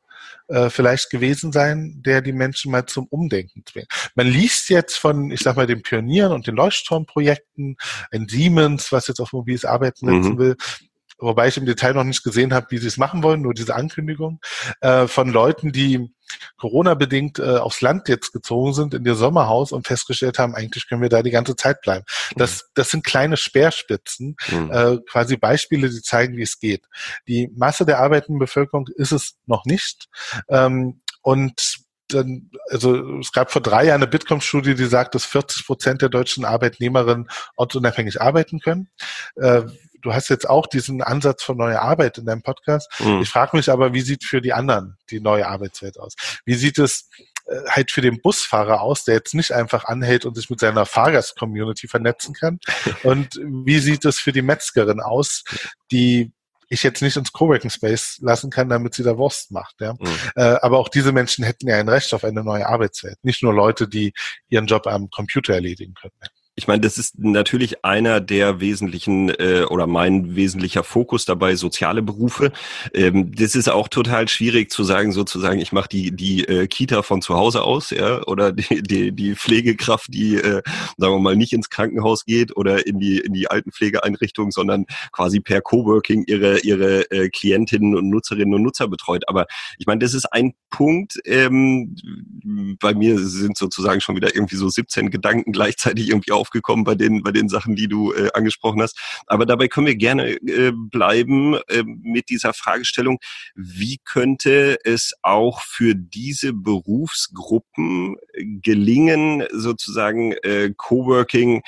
äh, vielleicht gewesen sein, der die Menschen mal zum Umdenken zwingt. Man liest jetzt von, ich sag mal, den Pionieren und den Leuchtturmprojekten, ein Siemens, was jetzt auf mobiles Arbeiten setzen Mhm. will, wobei ich im Detail noch nicht gesehen habe, wie sie es machen wollen, nur diese Ankündigung, äh, von Leuten, die Corona-bedingt äh, aufs Land jetzt gezogen sind, in ihr Sommerhaus und festgestellt haben, eigentlich können wir da die ganze Zeit bleiben. Das, das sind kleine Speerspitzen, Mhm. äh, quasi Beispiele, die zeigen, wie es geht. Die Masse der arbeitenden Bevölkerung ist es noch nicht. Ähm, und dann, also es gab vor drei Jahren eine Bitkom-Studie, die sagt, dass vierzig Prozent der deutschen Arbeitnehmerinnen ortsunabhängig arbeiten können. Äh, Du hast jetzt auch diesen Ansatz von neue Arbeit in deinem Podcast. Mhm. Ich frage mich aber, wie sieht für die anderen die neue Arbeitswelt aus? Wie sieht es äh, halt für den Busfahrer aus, der jetzt nicht einfach anhält und sich mit seiner Fahrgast-Community vernetzen kann? Und wie sieht es für die Metzgerin aus, die ich jetzt nicht ins Coworking Space lassen kann, damit sie da Wurst macht. Ja? Mhm. Äh, aber auch diese Menschen hätten ja ein Recht auf eine neue Arbeitswelt. Nicht nur Leute, die ihren Job am Computer erledigen können. Ich meine, das ist natürlich einer der wesentlichen äh, oder mein wesentlicher Fokus dabei, soziale Berufe. Ähm, das ist auch total schwierig zu sagen, sozusagen, ich mache die die äh, Kita von zu Hause aus, ja, oder die die, die Pflegekraft, die äh, sagen wir mal nicht ins Krankenhaus geht oder in die in die Altenpflegeeinrichtung, sondern quasi per Coworking ihre ihre äh, Klientinnen und Nutzerinnen und Nutzer betreut. Aber ich meine, das ist ein Punkt. Ähm, bei mir sind sozusagen schon wieder irgendwie so siebzehn Gedanken gleichzeitig irgendwie auf aufgekommen bei den bei den Sachen, die du äh, angesprochen hast. Aber dabei können wir gerne äh, bleiben äh, mit dieser Fragestellung, wie könnte es auch für diese Berufsgruppen gelingen, sozusagen äh, Coworking,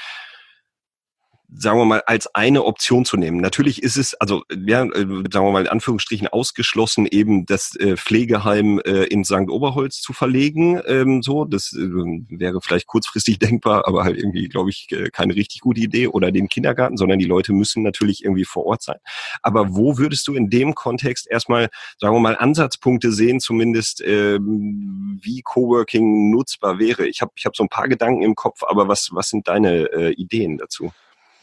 sagen wir mal, als eine Option zu nehmen. Natürlich ist es, also ja, sagen wir mal in Anführungsstrichen ausgeschlossen, eben das äh, Pflegeheim äh, in Sankt Oberholz zu verlegen. Ähm, so, das äh, wäre vielleicht kurzfristig denkbar, aber halt irgendwie, glaube ich, äh, keine richtig gute Idee. Oder den Kindergarten, sondern die Leute müssen natürlich irgendwie vor Ort sein. Aber wo würdest du in dem Kontext erstmal, sagen wir mal, Ansatzpunkte sehen, zumindest ähm, wie Coworking nutzbar wäre? Ich habe ich hab so ein paar Gedanken im Kopf, aber was, was sind deine äh, Ideen dazu?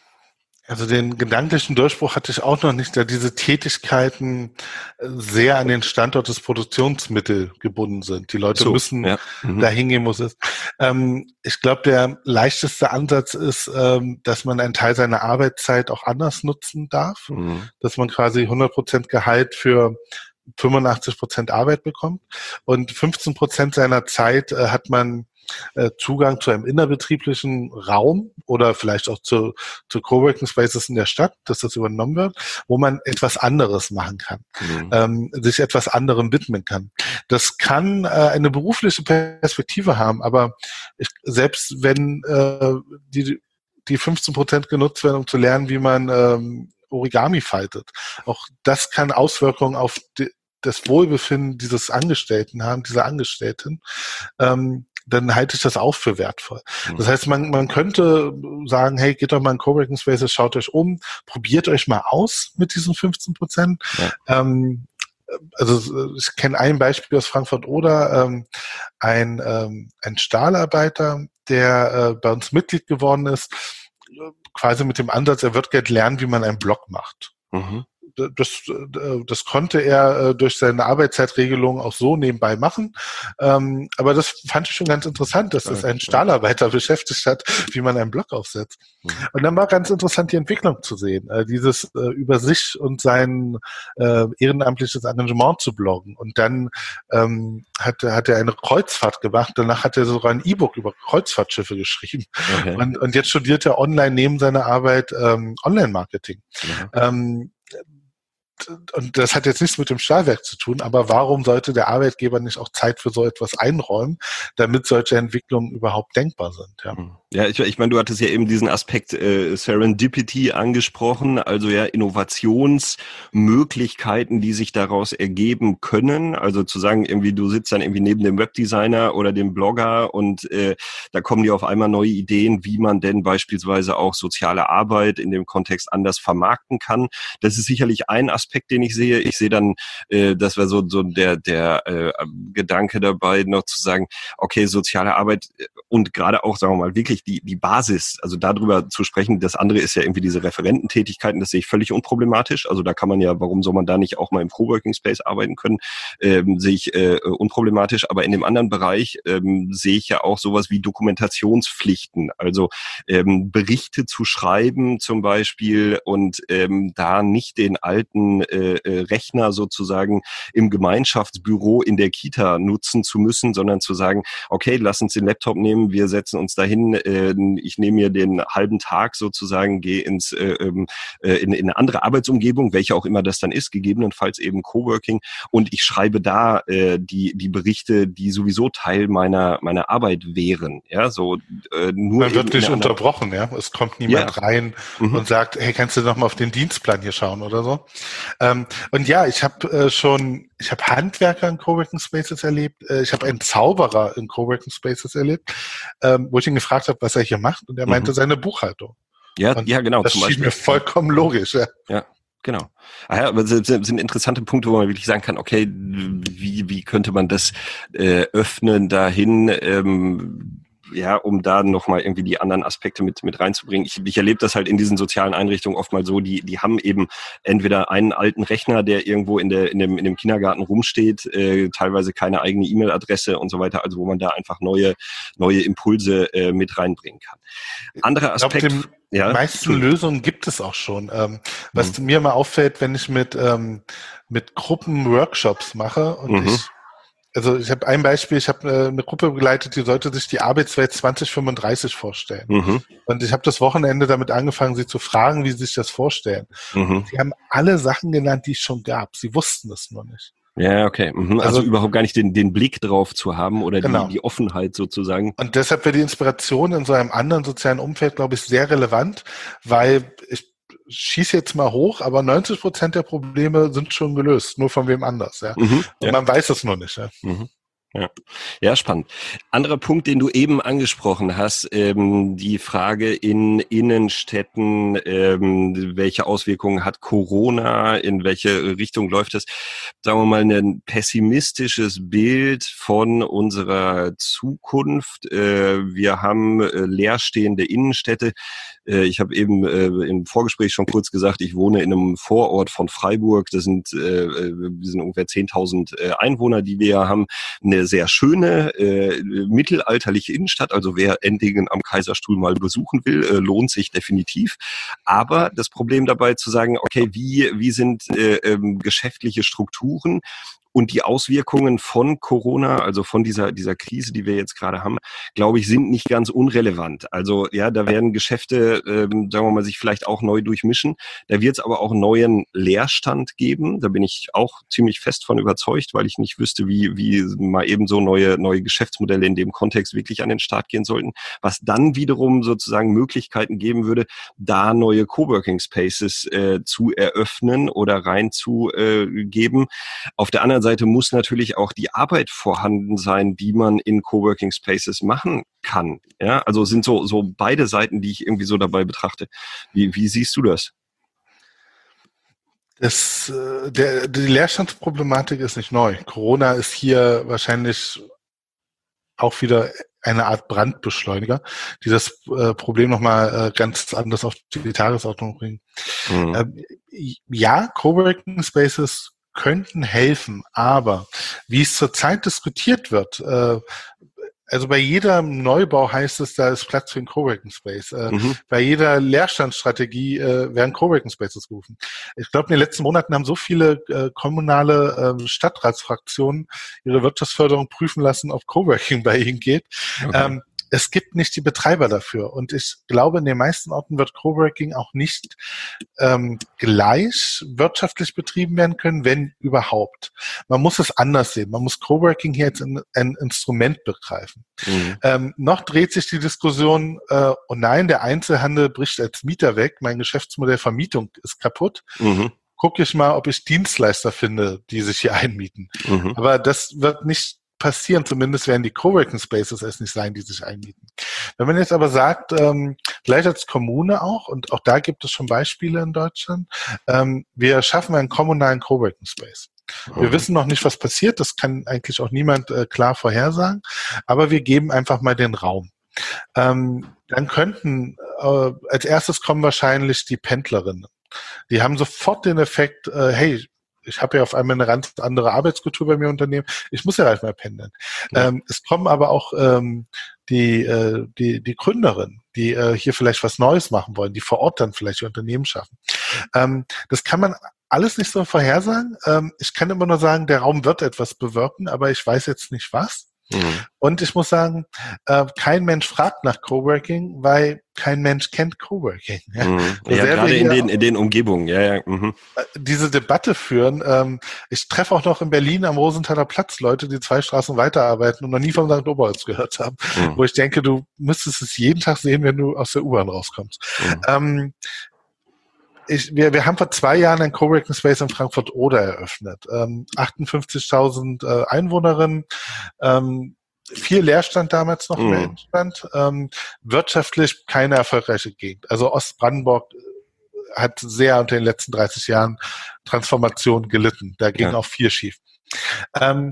Also den gedanklichen Durchbruch hatte ich auch noch nicht, da diese Tätigkeiten sehr an den Standort des Produktionsmittels gebunden sind. Die Leute so, müssen ja. mhm. da hingehen, wo es ist. Ähm, ich glaube, der leichteste Ansatz ist, ähm, dass man einen Teil seiner Arbeitszeit auch anders nutzen darf, mhm. dass man quasi hundert Prozent Gehalt für fünfundachtzig Prozent Arbeit bekommt und fünfzehn Prozent seiner Zeit äh, hat man Zugang zu einem innerbetrieblichen Raum oder vielleicht auch zu, zu Coworking Spaces in der Stadt, dass das übernommen wird, wo man etwas anderes machen kann, mhm. ähm, sich etwas anderem widmen kann. Das kann äh, eine berufliche Perspektive haben, aber ich, selbst wenn äh, die, die fünfzehn Prozent genutzt werden, um zu lernen, wie man ähm, Origami faltet, auch das kann Auswirkungen auf die, das Wohlbefinden dieses Angestellten haben, dieser Angestellten, ähm, dann halte ich das auch für wertvoll. Das heißt, man, man könnte sagen, hey, geht doch mal in Coworking Spaces, schaut euch um, probiert euch mal aus mit diesen fünfzehn Prozent. Ja. Ähm, also ich kenne ein Beispiel aus Frankfurt-Oder, ähm, ein, ähm, ein Stahlarbeiter, der äh, bei uns Mitglied geworden ist, quasi mit dem Ansatz, er wird gerne lernen, wie man einen Blog macht. Mhm. Das, das konnte er durch seine Arbeitszeitregelung auch so nebenbei machen. Aber das fand ich schon ganz interessant, dass das ein Stahlarbeiter beschäftigt hat, wie man einen Blog aufsetzt. Und dann war ganz interessant, die Entwicklung zu sehen, dieses über sich und sein ehrenamtliches Engagement zu bloggen. Und dann hat, hat er eine Kreuzfahrt gemacht. Danach hat er sogar ein E-Book über Kreuzfahrtschiffe geschrieben. Okay. Und, und jetzt studiert er online neben seiner Arbeit Online-Marketing. Mhm. Und das hat jetzt nichts mit dem Stahlwerk zu tun, aber warum sollte der Arbeitgeber nicht auch Zeit für so etwas einräumen, damit solche Entwicklungen überhaupt denkbar sind? Ja, ja ich, ich meine, du hattest ja eben diesen Aspekt äh, Serendipity angesprochen, also ja Innovationsmöglichkeiten, die sich daraus ergeben können. Also zu sagen, irgendwie du sitzt dann irgendwie neben dem Webdesigner oder dem Blogger und äh, da kommen dir auf einmal neue Ideen, wie man denn beispielsweise auch soziale Arbeit in dem Kontext anders vermarkten kann. Das ist sicherlich ein Aspekt, Aspekt, den ich sehe. Ich sehe dann, äh, das wäre so, so der, der äh, Gedanke dabei, noch zu sagen, okay, soziale Arbeit und gerade auch, sagen wir mal, wirklich eigentlich die, die Basis, also darüber zu sprechen. Das andere ist ja irgendwie diese Referententätigkeiten, das sehe ich völlig unproblematisch. Also da kann man ja, warum soll man da nicht auch mal im Coworking Space arbeiten können, ähm, sehe ich äh, unproblematisch. Aber in dem anderen Bereich ähm, sehe ich ja auch sowas wie Dokumentationspflichten, also ähm, Berichte zu schreiben zum Beispiel und ähm, da nicht den alten äh, Rechner sozusagen im Gemeinschaftsbüro in der Kita nutzen zu müssen, sondern zu sagen, okay, lass uns den Laptop nehmen, wir setzen uns dahin, äh, ich nehme mir den halben Tag sozusagen, gehe ins äh, äh, in, in eine andere Arbeitsumgebung, welche auch immer das dann ist, gegebenenfalls eben Coworking, und ich schreibe da äh, die die Berichte, die sowieso Teil meiner meiner Arbeit wären. Ja, so äh, nur Man wird eben nicht unterbrochen, ja. Es kommt niemand ja. rein Mhm. und sagt, hey, kannst du noch mal auf den Dienstplan hier schauen oder so? Ähm, und ja, ich habe äh, schon, ich habe Handwerker in Coworking Spaces erlebt, äh, ich habe einen Zauberer in Coworking Spaces erlebt, ähm, wo ich ihn gefragt habe, was er hier macht, und er meinte Mhm. seine Buchhaltung. Ja, Und ja, genau. das Zum schien Beispiel. mir vollkommen logisch. Ja. Ja, genau. Ah ja, aber das sind interessante Punkte, wo man wirklich sagen kann, okay, wie wie könnte man das äh, öffnen dahin, ähm, ja, um da nochmal irgendwie die anderen Aspekte mit mit reinzubringen. Ich, ich erlebe das halt in diesen sozialen Einrichtungen oft mal so, die die haben eben entweder einen alten Rechner, der irgendwo in der in dem in dem Kindergarten rumsteht, äh, teilweise keine eigene E-Mail-Adresse und so weiter, also wo man da einfach neue neue Impulse äh, mit reinbringen kann. Anderer Ich glaube, Aspekt, die ja, meisten Lösungen gibt es auch schon. Ähm, was mhm. mir mal auffällt, wenn ich mit ähm, mit Gruppen Workshops mache und Mhm. ich Also ich habe ein Beispiel, ich habe äh, eine Gruppe begleitet, die sollte sich die Arbeitswelt zwanzig fünfunddreißig vorstellen. Mhm. Und ich habe das Wochenende damit angefangen, sie zu fragen, wie sie sich das vorstellen. Mhm. Und sie haben alle Sachen genannt, die es schon gab. Sie wussten es nur nicht. Ja, okay. Mhm. Also, Also überhaupt gar nicht den, den Blick drauf zu haben oder die, genau. die Offenheit sozusagen. Und deshalb wäre die Inspiration in so einem anderen sozialen Umfeld, glaube ich, sehr relevant, weil ich schieße jetzt mal hoch, aber neunzig Prozent der Probleme sind schon gelöst, nur von wem anders. Ja? Mhm. Und Ja. man weiß es nur nicht. Ja? Mhm. Ja. Ja, spannend. Anderer Punkt, den du eben angesprochen hast, ähm, die Frage in Innenstädten, ähm, welche Auswirkungen hat Corona, in welche Richtung läuft es? Sagen wir mal, ein pessimistisches Bild von unserer Zukunft. Äh, wir haben äh, leerstehende Innenstädte. Äh, ich habe eben äh, im Vorgespräch schon kurz gesagt, ich wohne in einem Vorort von Freiburg. Das sind, äh, wir sind ungefähr zehntausend äh, Einwohner, die wir haben. Eine sehr schöne, äh, mittelalterliche Innenstadt. Also wer Endingen am Kaiserstuhl mal besuchen will, äh, lohnt sich definitiv. Aber das Problem dabei zu sagen, okay, wie, wie sind äh, ähm, geschäftliche Strukturen und die Auswirkungen von Corona, also von dieser, dieser Krise, die wir jetzt gerade haben, glaube ich, sind nicht ganz unrelevant. Also ja, da werden Geschäfte, ähm, sagen wir mal, sich vielleicht auch neu durchmischen. Da wird es aber auch einen neuen Leerstand geben. Da bin ich auch ziemlich fest von überzeugt, weil ich nicht wüsste, wie, wie mal eben so neue, neue Geschäftsmodelle in dem Kontext wirklich an den Start gehen sollten. Was dann wiederum sozusagen Möglichkeiten geben würde, da neue Coworking Spaces äh, zu eröffnen oder reinzugeben. Äh, Auf der anderen Seite muss natürlich auch die Arbeit vorhanden sein, die man in Coworking Spaces machen kann. Ja, also sind so, so beide Seiten, die ich irgendwie so dabei betrachte. Wie, wie siehst du das? Das, äh, der, die Leerstandsproblematik ist nicht neu. Corona ist hier wahrscheinlich auch wieder eine Art Brandbeschleuniger, die das äh, Problem nochmal äh, ganz anders auf die Tagesordnung bringen. Mhm. Ähm, ja, Coworking Spaces könnten helfen, aber wie es zurzeit diskutiert wird, äh, also bei jedem Neubau heißt es, da ist Platz für einen Coworking Space. Äh, mhm. Bei jeder Leerstandsstrategie äh, werden Coworking Spaces gerufen. Ich glaube, in den letzten Monaten haben so viele äh, kommunale äh, Stadtratsfraktionen ihre Wirtschaftsförderung prüfen lassen, ob Coworking bei ihnen geht. Okay. Ähm, es gibt nicht die Betreiber dafür. Und ich glaube, in den meisten Orten wird Coworking auch nicht ähm, gleich wirtschaftlich betrieben werden können, wenn überhaupt. Man muss es anders sehen. Man muss Coworking hier als ein, ein Instrument begreifen. Mhm. Ähm, noch dreht sich die Diskussion, äh, oh nein, der Einzelhandel bricht als Mieter weg, mein Geschäftsmodell Vermietung ist kaputt. Mhm. Gucke ich mal, ob ich Dienstleister finde, die sich hier einmieten. Mhm. Aber das wird nicht passieren, zumindest werden die Coworking Spaces es nicht sein, die sich einmieten. Wenn man jetzt aber sagt, ähm, gleich als Kommune auch, und auch da gibt es schon Beispiele in Deutschland, ähm, wir schaffen einen kommunalen Coworking Space. Wir wissen noch nicht, was passiert, das kann eigentlich auch niemand äh, klar vorhersagen, aber wir geben einfach mal den Raum. Ähm, dann könnten äh, als erstes kommen wahrscheinlich die Pendlerinnen. Die haben sofort den Effekt, äh, hey, ich habe ja auf einmal eine ganz andere Arbeitskultur bei mir im Unternehmen, ich muss ja halt mal pendeln. Ja. Ähm, es kommen aber auch ähm, die, äh, die, die Gründerinnen, die äh, hier vielleicht was Neues machen wollen, die vor Ort dann vielleicht ihr Unternehmen schaffen. Ähm, das kann man alles nicht so vorhersagen. Ähm, ich kann immer nur sagen, der Raum wird etwas bewirken, aber ich weiß jetzt nicht was. Mhm. Und ich muss sagen, äh, kein Mensch fragt nach Coworking, weil kein Mensch kennt Coworking. Ja, mhm. so ja gerade in den, in den Umgebungen. Ja, ja. Mhm. Diese Debatte führen. Ähm, ich treffe auch noch in Berlin am Rosenthaler Platz Leute, die zwei Straßen weiterarbeiten und noch nie von Sankt Oberholz gehört haben. Mhm. Wo ich denke, du müsstest es jeden Tag sehen, wenn du aus der U-Bahn rauskommst. Mhm. Ähm, Ich, wir, wir haben vor zwei Jahren ein Coworking Space in Frankfurt-Oder eröffnet. Ähm, achtundfünfzigtausend äh, Einwohnerinnen, ähm, viel Leerstand damals noch mm. in der Innenstadt, ähm, wirtschaftlich keine erfolgreiche Gegend. Also Ostbrandenburg hat sehr unter den letzten dreißig Jahren Transformation gelitten. Da ging ja. auch viel schief. Ähm,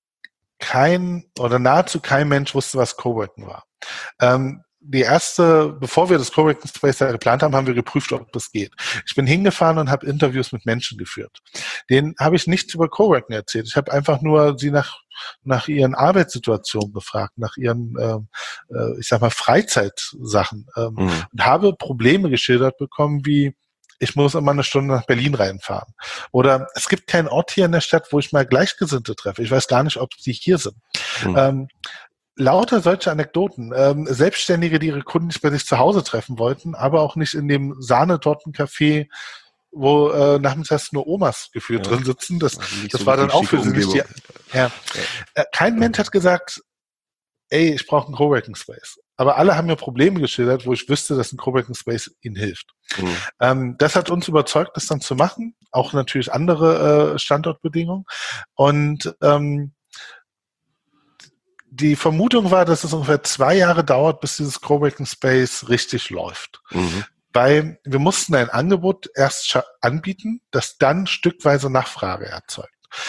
kein oder nahezu kein Mensch wusste, was Coworking war. Ähm, Die erste, bevor wir das Coworking Space da geplant haben, haben wir geprüft, ob das geht. Ich bin hingefahren und habe Interviews mit Menschen geführt. Denen habe ich nichts über Coworking erzählt. Ich habe einfach nur sie nach nach ihren Arbeitssituationen gefragt, nach ihren, äh, äh, ich sag mal, Freizeitsachen ähm, mhm. und habe Probleme geschildert bekommen, wie ich muss immer eine Stunde nach Berlin reinfahren. Oder es gibt keinen Ort hier in der Stadt, wo ich mal Gleichgesinnte treffe. Ich weiß gar nicht, ob sie hier sind. Mhm. Ähm, Lauter solche Anekdoten. Ähm, Selbstständige, die ihre Kunden nicht bei sich zu Hause treffen wollten, aber auch nicht in dem Sahnetortencafé, wo äh, nachmittags nur Omas gefühlt ja. drin sitzen. Das, also das so war dann auch für sie nicht die... Ja. Ja. Kein Mensch hat gesagt, ey, ich brauche einen Coworking Space. Aber alle haben mir Probleme geschildert, wo ich wüsste, dass ein Coworking Space ihnen hilft. Mhm. Ähm, das hat uns überzeugt, das dann zu machen. Auch natürlich andere äh, Standortbedingungen. Und ähm, die Vermutung war, dass es ungefähr zwei Jahre dauert, bis dieses Coworking Space richtig läuft. Mhm. Weil wir mussten ein Angebot erst anbieten, das dann stückweise Nachfrage erzeugt.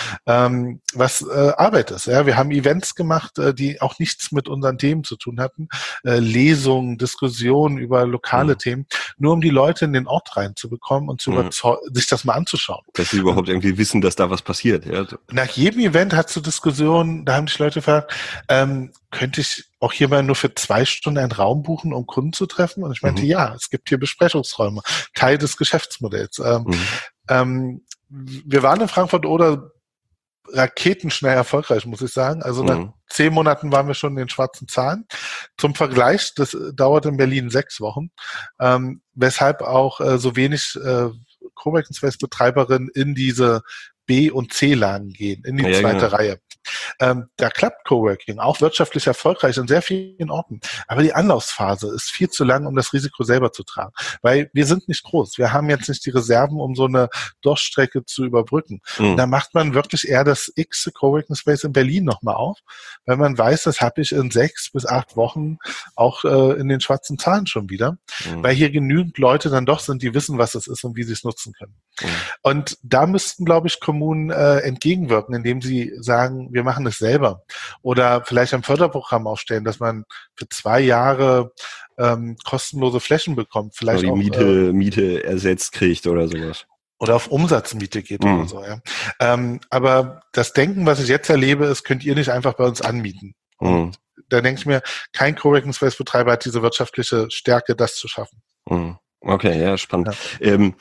Ähm, was äh, Arbeit ist. Ja? Wir haben Events gemacht, äh, die auch nichts mit unseren Themen zu tun hatten. Äh, Lesungen, Diskussionen über lokale mhm. Themen, nur um die Leute in den Ort reinzubekommen und zu mhm. sich das mal anzuschauen. Dass sie überhaupt irgendwie wissen, dass da was passiert. Ja? Nach jedem Event hast du Diskussionen, da haben sich Leute gefragt, ähm, könnte ich auch hier mal nur für zwei Stunden einen Raum buchen, um Kunden zu treffen? Und ich meinte, mhm. ja, es gibt hier Besprechungsräume, Teil des Geschäftsmodells. Ähm, mhm. ähm, wir waren in Frankfurt-Oder raketenschnell erfolgreich, muss ich sagen. Also nach mhm. zehn Monaten waren wir schon in den schwarzen Zahlen. Zum Vergleich, das dauert in Berlin sechs Wochen, ähm, weshalb auch äh, so wenig äh, Coworking Space Betreiberinnen in diese B- und C-Lagen gehen, in die ja, zweite genau. Reihe. Ähm, da klappt Coworking auch wirtschaftlich erfolgreich in sehr vielen Orten. Aber die Anlaufphase ist viel zu lang, um das Risiko selber zu tragen. Weil wir sind nicht groß. Wir haben jetzt nicht die Reserven, um so eine Durchstrecke zu überbrücken. Mhm. Und da macht man wirklich eher das x Coworking Space in Berlin nochmal auf, weil man weiß, das habe ich in sechs bis acht Wochen auch äh, in den schwarzen Zahlen schon wieder. Mhm. Weil hier genügend Leute dann doch sind, die wissen, was es ist und wie sie es nutzen können. Mhm. Und da müssten, glaube ich, Kommunen äh, entgegenwirken, indem sie sagen, wir machen es selber. Oder vielleicht ein Förderprogramm aufstellen, dass man für zwei Jahre ähm, kostenlose Flächen bekommt. Vielleicht oder die auch, Miete, äh, Miete ersetzt kriegt oder sowas. Oder auf Umsatzmiete geht mhm. oder so. Ja. Ähm, aber das Denken, was ich jetzt erlebe, ist, könnt ihr nicht einfach bei uns anmieten. Mhm. Und da denke ich mir, kein Coworking Space Betreiber hat diese wirtschaftliche Stärke, das zu schaffen. Mhm. Okay, ja, spannend. Ja. Ähm,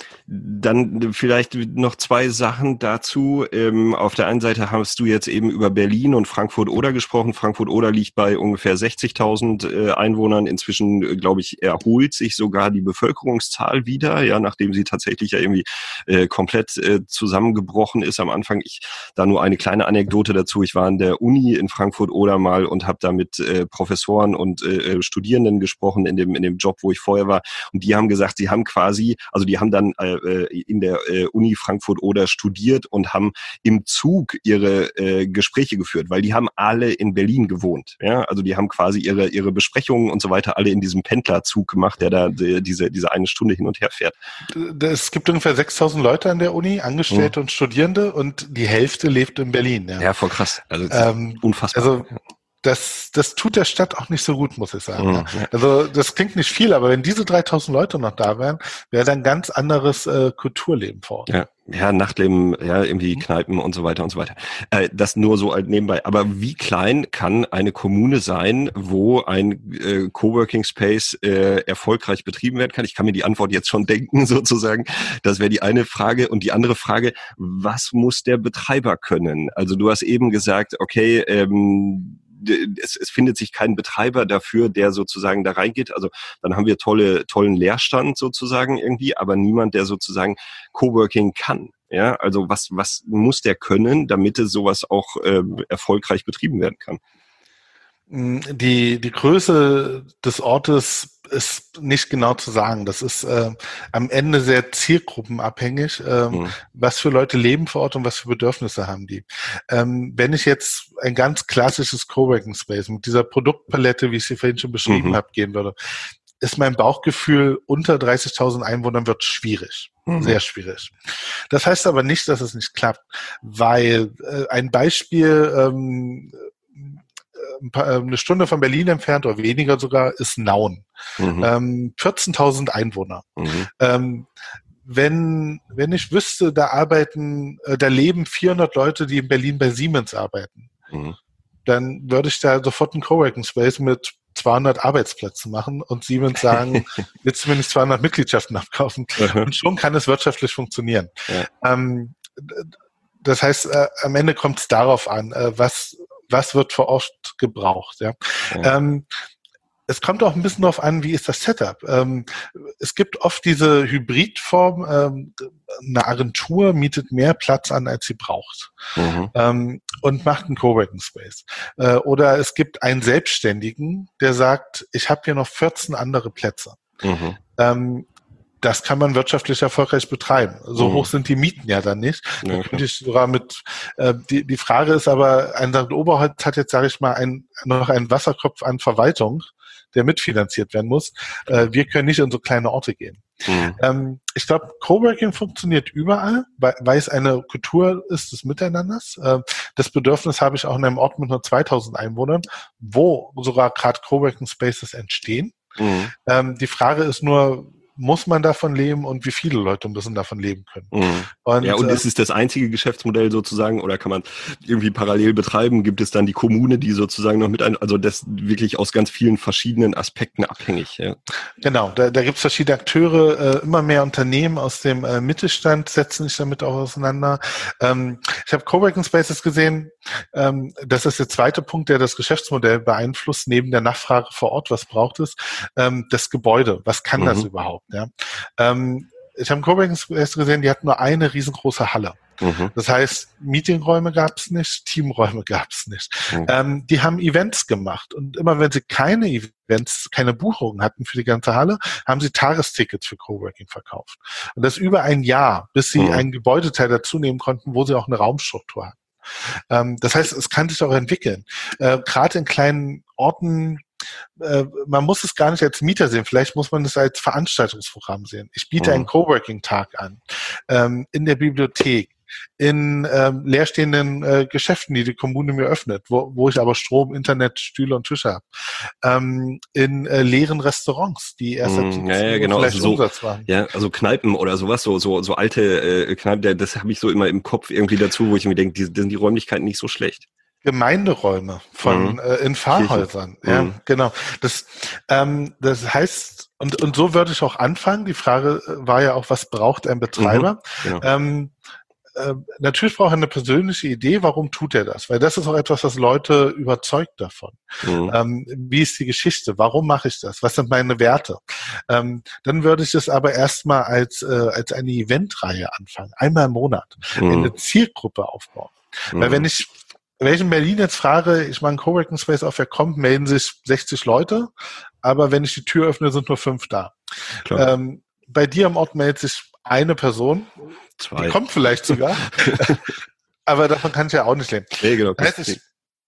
dann vielleicht noch zwei Sachen dazu. Ähm, auf der einen Seite hast du jetzt eben über Berlin und Frankfurt-Oder gesprochen. Frankfurt-Oder liegt bei ungefähr sechzigtausend äh, Einwohnern. Inzwischen, äh, glaube ich, erholt sich sogar die Bevölkerungszahl wieder, ja, nachdem sie tatsächlich ja irgendwie äh, komplett äh, zusammengebrochen ist am Anfang. Ich da nur eine kleine Anekdote dazu. Ich war an der Uni in Frankfurt-Oder mal und habe da mit äh, Professoren und äh, Studierenden gesprochen in dem in dem Job, wo ich vorher war. Und die haben gesagt, sie haben quasi, also die haben dann äh, in der äh, Uni Frankfurt-Oder studiert und haben im Zug ihre äh, Gespräche geführt, weil die haben alle in Berlin gewohnt. Ja? Also die haben quasi ihre ihre Besprechungen und so weiter alle in diesem Pendlerzug gemacht, der da die, diese diese eine Stunde hin und her fährt. Es gibt ungefähr sechstausend Leute an der Uni, Angestellte mhm. und Studierende, und die Hälfte lebt in Berlin. Ja, ja voll krass. Also ähm, unfassbar. Also das, das tut der Stadt auch nicht so gut, muss ich sagen. Mhm. Ja. Also das klingt nicht viel, aber wenn diese dreitausend Leute noch da wären, wäre dann ein ganz anderes äh, Kulturleben vor Ort. Ja. Ja, Nachtleben, ja, irgendwie Mhm. Kneipen und so weiter und so weiter. Äh, das nur so halt nebenbei. Aber wie klein kann eine Kommune sein, wo ein äh, Coworking Space äh, erfolgreich betrieben werden kann? Ich kann mir die Antwort jetzt schon denken, sozusagen. Das wäre die eine Frage. Und die andere Frage, was muss der Betreiber können? Also du hast eben gesagt, okay, ähm, Es, es findet sich kein Betreiber dafür, der sozusagen da reingeht. Also dann haben wir tolle, tollen Leerstand sozusagen irgendwie, aber niemand, der sozusagen Coworking kann. Ja, also was, was muss der können, damit es sowas auch äh, erfolgreich betrieben werden kann? Die, die Größe des Ortes ist nicht genau zu sagen. Das ist äh, am Ende sehr zielgruppenabhängig, äh, Mhm. was für Leute leben vor Ort und was für Bedürfnisse haben die. Ähm, wenn ich jetzt ein ganz klassisches Coworking Space mit dieser Produktpalette, wie ich sie vorhin schon beschrieben Mhm. habe, gehen würde, ist mein Bauchgefühl, unter dreißigtausend Einwohnern wird schwierig. Mhm. Sehr schwierig. Das heißt aber nicht, dass es nicht klappt, weil äh, ein Beispiel, ähm, ein paar, eine Stunde von Berlin entfernt oder weniger sogar, ist Nauen. Mhm. Ähm, vierzehntausend Einwohner. Mhm. Ähm, wenn, wenn ich wüsste, da arbeiten, äh, da leben vierhundert Leute, die in Berlin bei Siemens arbeiten, Mhm. dann würde ich da sofort einen Coworking Space mit zweihundert Arbeitsplätzen machen und Siemens sagen, willst du mir nicht zweihundert Mitgliedschaften abkaufen? Und schon kann es wirtschaftlich funktionieren. Ja. Ähm, das heißt, äh, am Ende kommt es darauf an, äh, was, was wird vor Ort gebraucht. Ja? Ja. Ähm, es kommt auch ein bisschen darauf an, wie ist das Setup. Ähm, es gibt oft diese Hybridform, ähm, eine Agentur mietet mehr Platz an, als sie braucht. Mhm. Ähm, und macht einen Coworking Space. Äh, oder es gibt einen Selbstständigen, der sagt, ich habe hier noch vierzehn andere Plätze. Mhm. Ähm, das kann man wirtschaftlich erfolgreich betreiben. So Mhm. hoch sind die Mieten ja dann nicht. Da Ja, könnte ich sogar mit, äh, die, die Frage ist aber, ein Sankt Oberholz hat jetzt, sage ich mal, ein, noch einen Wasserkopf an Verwaltung, der mitfinanziert werden muss. Äh, wir können nicht in so kleine Orte gehen. Mhm. Ähm, ich glaube, Coworking funktioniert überall, weil, weil es eine Kultur ist des Miteinanders. Äh, das Bedürfnis habe ich auch in einem Ort mit nur zweitausend Einwohnern, wo sogar gerade Coworking Spaces entstehen. Mhm. Ähm, die Frage ist nur, muss man davon leben und wie viele Leute müssen davon leben können? Mhm. Und, Ja, und äh, ist es das einzige Geschäftsmodell sozusagen oder kann man irgendwie parallel betreiben? Gibt es dann die Kommune, die sozusagen noch mit ein, also das wirklich aus ganz vielen verschiedenen Aspekten abhängig? Ja. Genau, da, da gibt es verschiedene Akteure, äh, immer mehr Unternehmen aus dem äh, Mittelstand setzen sich damit auch auseinander. Ähm, ich habe Coworking Spaces gesehen, ähm, das ist der zweite Punkt, der das Geschäftsmodell beeinflusst, neben der Nachfrage vor Ort, was braucht es, ähm, das Gebäude, was kann Mhm. das überhaupt? Ja? Ähm, ich habe Coworking Spaces gesehen, die hatten nur eine riesengroße Halle. Mhm. Das heißt, Meetingräume gab es nicht, Teamräume gab es nicht. Mhm. Ähm, die haben Events gemacht und immer wenn sie keine Events, keine Buchungen hatten für die ganze Halle, haben sie Tagestickets für Coworking verkauft. Und das über ein Jahr, bis sie Mhm. einen Gebäudeteil dazu nehmen konnten, wo sie auch eine Raumstruktur hatten. Ähm, das heißt, es kann sich auch entwickeln. Äh, Gerade in kleinen Orten, äh, man muss es gar nicht als Mieter sehen, vielleicht muss man es als Veranstaltungsprogramm sehen. Ich biete Mhm. einen Coworking-Tag an, ähm, in der Bibliothek, in ähm, leerstehenden äh, Geschäften, die die Kommune mir öffnet, wo, wo ich aber Strom, Internet, Stühle und Tische habe, ähm, in äh, leeren Restaurants, die erst ab Mhm. Ja, siebzehn ja, Uhr genau. vielleicht Also so, Umsatz machen. ja, also Kneipen oder sowas, so so so alte äh, Kneipen, das habe ich so immer im Kopf irgendwie dazu, wo ich mir denke, die sind die Räumlichkeiten nicht so schlecht. Gemeinderäume von Mhm. äh, in Kirchen. Pfarrhäusern, ja, Mhm. genau. Das, ähm, das heißt, und und so würde ich auch anfangen. Die Frage äh, war ja auch, was braucht ein Mhm. Betreiber? Genau. Ähm, äh, natürlich braucht er eine persönliche Idee, warum tut er das? Weil das ist auch etwas, was Leute überzeugt davon. Mhm. Ähm, wie ist die Geschichte? Warum mache ich das? Was sind meine Werte? Ähm, dann würde ich es aber erstmal als, äh, als eine Eventreihe anfangen, einmal im Monat, Mhm. eine Zielgruppe aufbauen. Weil wenn Mhm. ich wenn ich in Berlin jetzt frage, ich mache einen Coworking Space auf, wer kommt, melden sich sechzig Leute, aber wenn ich die Tür öffne, sind nur fünf da. Klar. Ähm, bei dir am Ort meldet sich eine Person, die Zwei. kommt vielleicht sogar, aber davon kann ich ja auch nicht leben. Nee, genau. Das heißt, ich,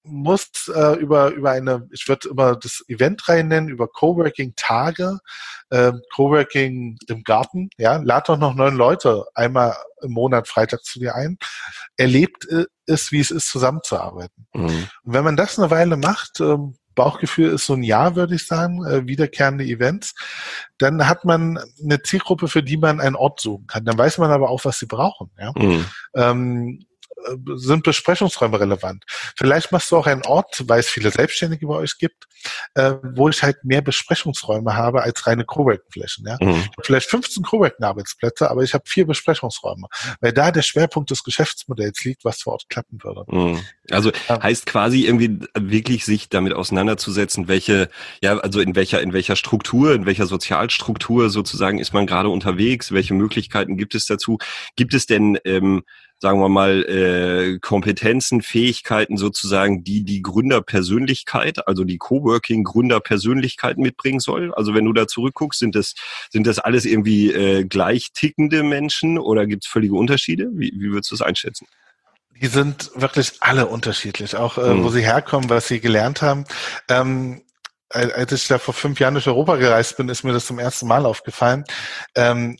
muss äh, über, über eine, ich würde immer das Eventreihe nennen, über Coworking-Tage, äh, Coworking im Garten, ja, lad doch noch neun Leute einmal im Monat Freitag zu dir ein, erlebt äh, es, wie es ist, zusammenzuarbeiten. Mhm. Und wenn man das eine Weile macht, äh, Bauchgefühl ist so ein Jahr, würde ich sagen, äh, wiederkehrende Events, dann hat man eine Zielgruppe, für die man einen Ort suchen kann. Dann weiß man aber auch, was sie brauchen, ja. Mhm. Ähm, sind Besprechungsräume relevant. Vielleicht machst du auch einen Ort, weil es viele Selbstständige bei euch gibt, äh, wo ich halt mehr Besprechungsräume habe als reine Coworking-Flächen. Ja? Mhm. Vielleicht fünfzehn Coworking-Arbeitsplätze, aber ich habe vier Besprechungsräume, weil da der Schwerpunkt des Geschäftsmodells liegt, was vor Ort klappen würde. Mhm. Also ja. heißt quasi irgendwie wirklich sich damit auseinanderzusetzen, welche, ja, also in welcher, in welcher Struktur, in welcher Sozialstruktur sozusagen ist man gerade unterwegs, welche Möglichkeiten gibt es dazu? Gibt es denn, ähm, sagen wir mal, äh, Kompetenzen, Fähigkeiten sozusagen, die die Gründerpersönlichkeit, also die Coworking-Gründerpersönlichkeit mitbringen soll? Also wenn du da zurückguckst, sind das, sind das alles irgendwie äh, gleich tickende Menschen oder gibt es völlige Unterschiede? Wie, wie würdest du das einschätzen? Die sind wirklich alle unterschiedlich, auch äh, mhm. wo sie herkommen, was sie gelernt haben. Ähm, als ich da vor fünf Jahren durch Europa gereist bin, ist mir das zum ersten Mal aufgefallen. Ähm,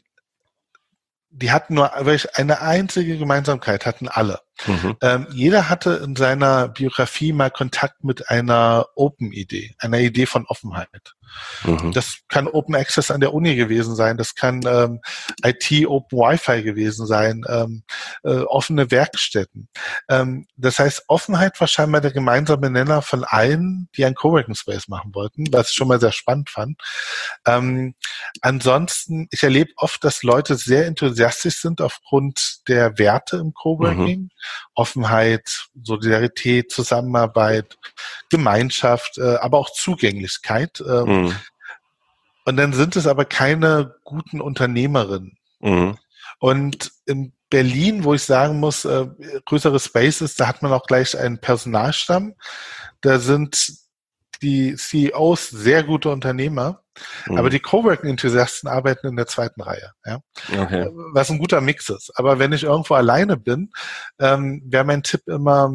die hatten nur wirklich eine einzige Gemeinsamkeit, hatten alle. Mhm. Ähm, jeder hatte in seiner Biografie mal Kontakt mit einer Open-Idee, einer Idee von Offenheit. Mhm. Das kann Open Access an der Uni gewesen sein, das kann ähm, I T Open Wi-Fi gewesen sein, ähm, äh, offene Werkstätten. Ähm, das heißt, Offenheit war scheinbar der gemeinsame Nenner von allen, die einen Coworking Space machen wollten, was ich schon mal sehr spannend fand. Ähm, ansonsten, ich erlebe oft, dass Leute sehr enthusiastisch sind aufgrund der Werte im Coworking. Mhm. Offenheit, Solidarität, Zusammenarbeit, Gemeinschaft, äh, aber auch Zugänglichkeit. Ähm, mhm. Und dann sind es aber keine guten Unternehmerinnen. Mhm. Und in Berlin, wo ich sagen muss, äh, größere Spaces, da hat man auch gleich einen Personalstamm. Da sind die C E Os sehr gute Unternehmer, mhm. aber die Coworking-Enthusiasten arbeiten in der zweiten Reihe. Ja? Okay. Was ein guter Mix ist. Aber wenn ich irgendwo alleine bin, ähm, wäre mein Tipp immer,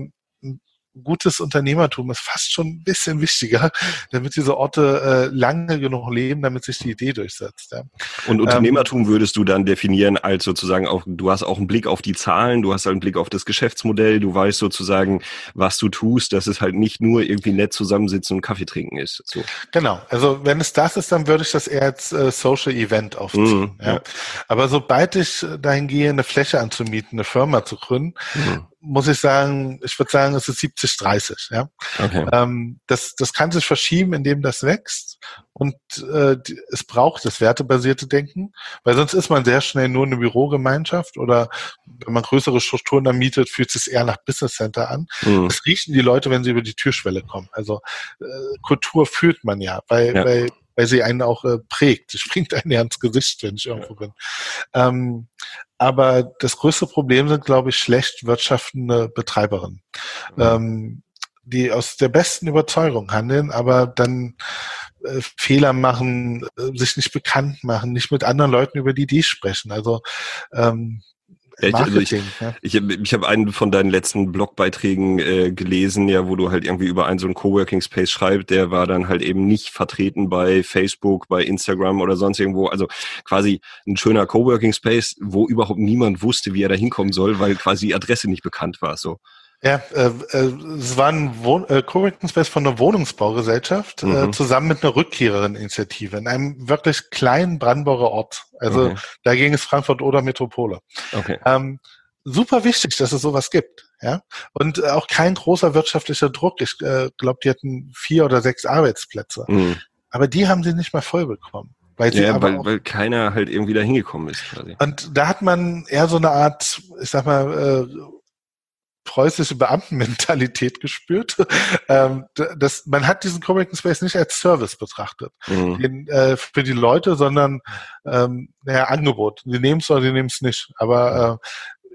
gutes Unternehmertum ist fast schon ein bisschen wichtiger, damit diese Orte äh, lange genug leben, damit sich die Idee durchsetzt. Ja. Und Unternehmertum ähm, würdest du dann definieren als sozusagen auch, du hast auch einen Blick auf die Zahlen, du hast einen Blick auf das Geschäftsmodell, du weißt sozusagen, was du tust, dass es halt nicht nur irgendwie nett zusammensitzen und Kaffee trinken ist. So. Genau, also wenn es das ist, dann würde ich das eher als äh, Social Event aufziehen. Mhm, ja. Ja. Aber sobald ich dahin gehe, eine Fläche anzumieten, eine Firma zu gründen, mhm. muss ich sagen, ich würde sagen, es ist siebzig dreißig. Ja? Okay. Ähm, das, das kann sich verschieben, indem das wächst und äh, die, es braucht das wertebasierte Denken, weil sonst ist man sehr schnell nur eine Bürogemeinschaft oder wenn man größere Strukturen dann mietet, fühlt es sich eher nach Business Center an. Mhm. Das riechen die Leute, wenn sie über die Türschwelle kommen. Also äh, Kultur fühlt man ja, weil, ja. weil weil sie einen auch äh, prägt. Sie springt einem ja ins Gesicht, wenn ich irgendwo bin. Ähm, aber das größte Problem sind, glaube ich, schlecht wirtschaftende Betreiberinnen, mhm. ähm, die aus der besten Überzeugung handeln, aber dann äh, Fehler machen, äh, sich nicht bekannt machen, nicht mit anderen Leuten über die Idee sprechen. Also ähm, Ja, ich, also ich, ja. ich, ich habe einen von deinen letzten Blogbeiträgen äh, gelesen, ja, wo du halt irgendwie über einen so einen Coworking Space schreibst, der war dann halt eben nicht vertreten bei Facebook, bei Instagram oder sonst irgendwo. Also quasi ein schöner Coworking Space, wo überhaupt niemand wusste, wie er da hinkommen soll, weil quasi die Adresse nicht bekannt war. So. Ja, äh, äh, es war ein Wohn- äh, Coworking Space von einer Wohnungsbaugesellschaft mhm. äh, zusammen mit einer Rückkehrerin-Initiative in einem wirklich kleinen Brandenburger Ort. Also okay. dagegen ist Frankfurt oder Metropole. Okay. Ähm, super wichtig, dass es sowas gibt. Ja, und auch kein großer wirtschaftlicher Druck. Ich äh, glaube, die hatten vier oder sechs Arbeitsplätze. Mhm. Aber die haben sie nicht mehr voll bekommen. Weil, sie ja, aber weil, auch, weil keiner halt irgendwie da hingekommen ist quasi. Und da hat man eher so eine Art, ich sag mal, äh, preußische Beamtenmentalität gespürt. ähm, das, man hat diesen Coworking Space nicht als Service betrachtet mhm. den, äh, für die Leute, sondern ähm, naja, Angebot. Die nehmen es oder die nehmen es nicht. Aber äh,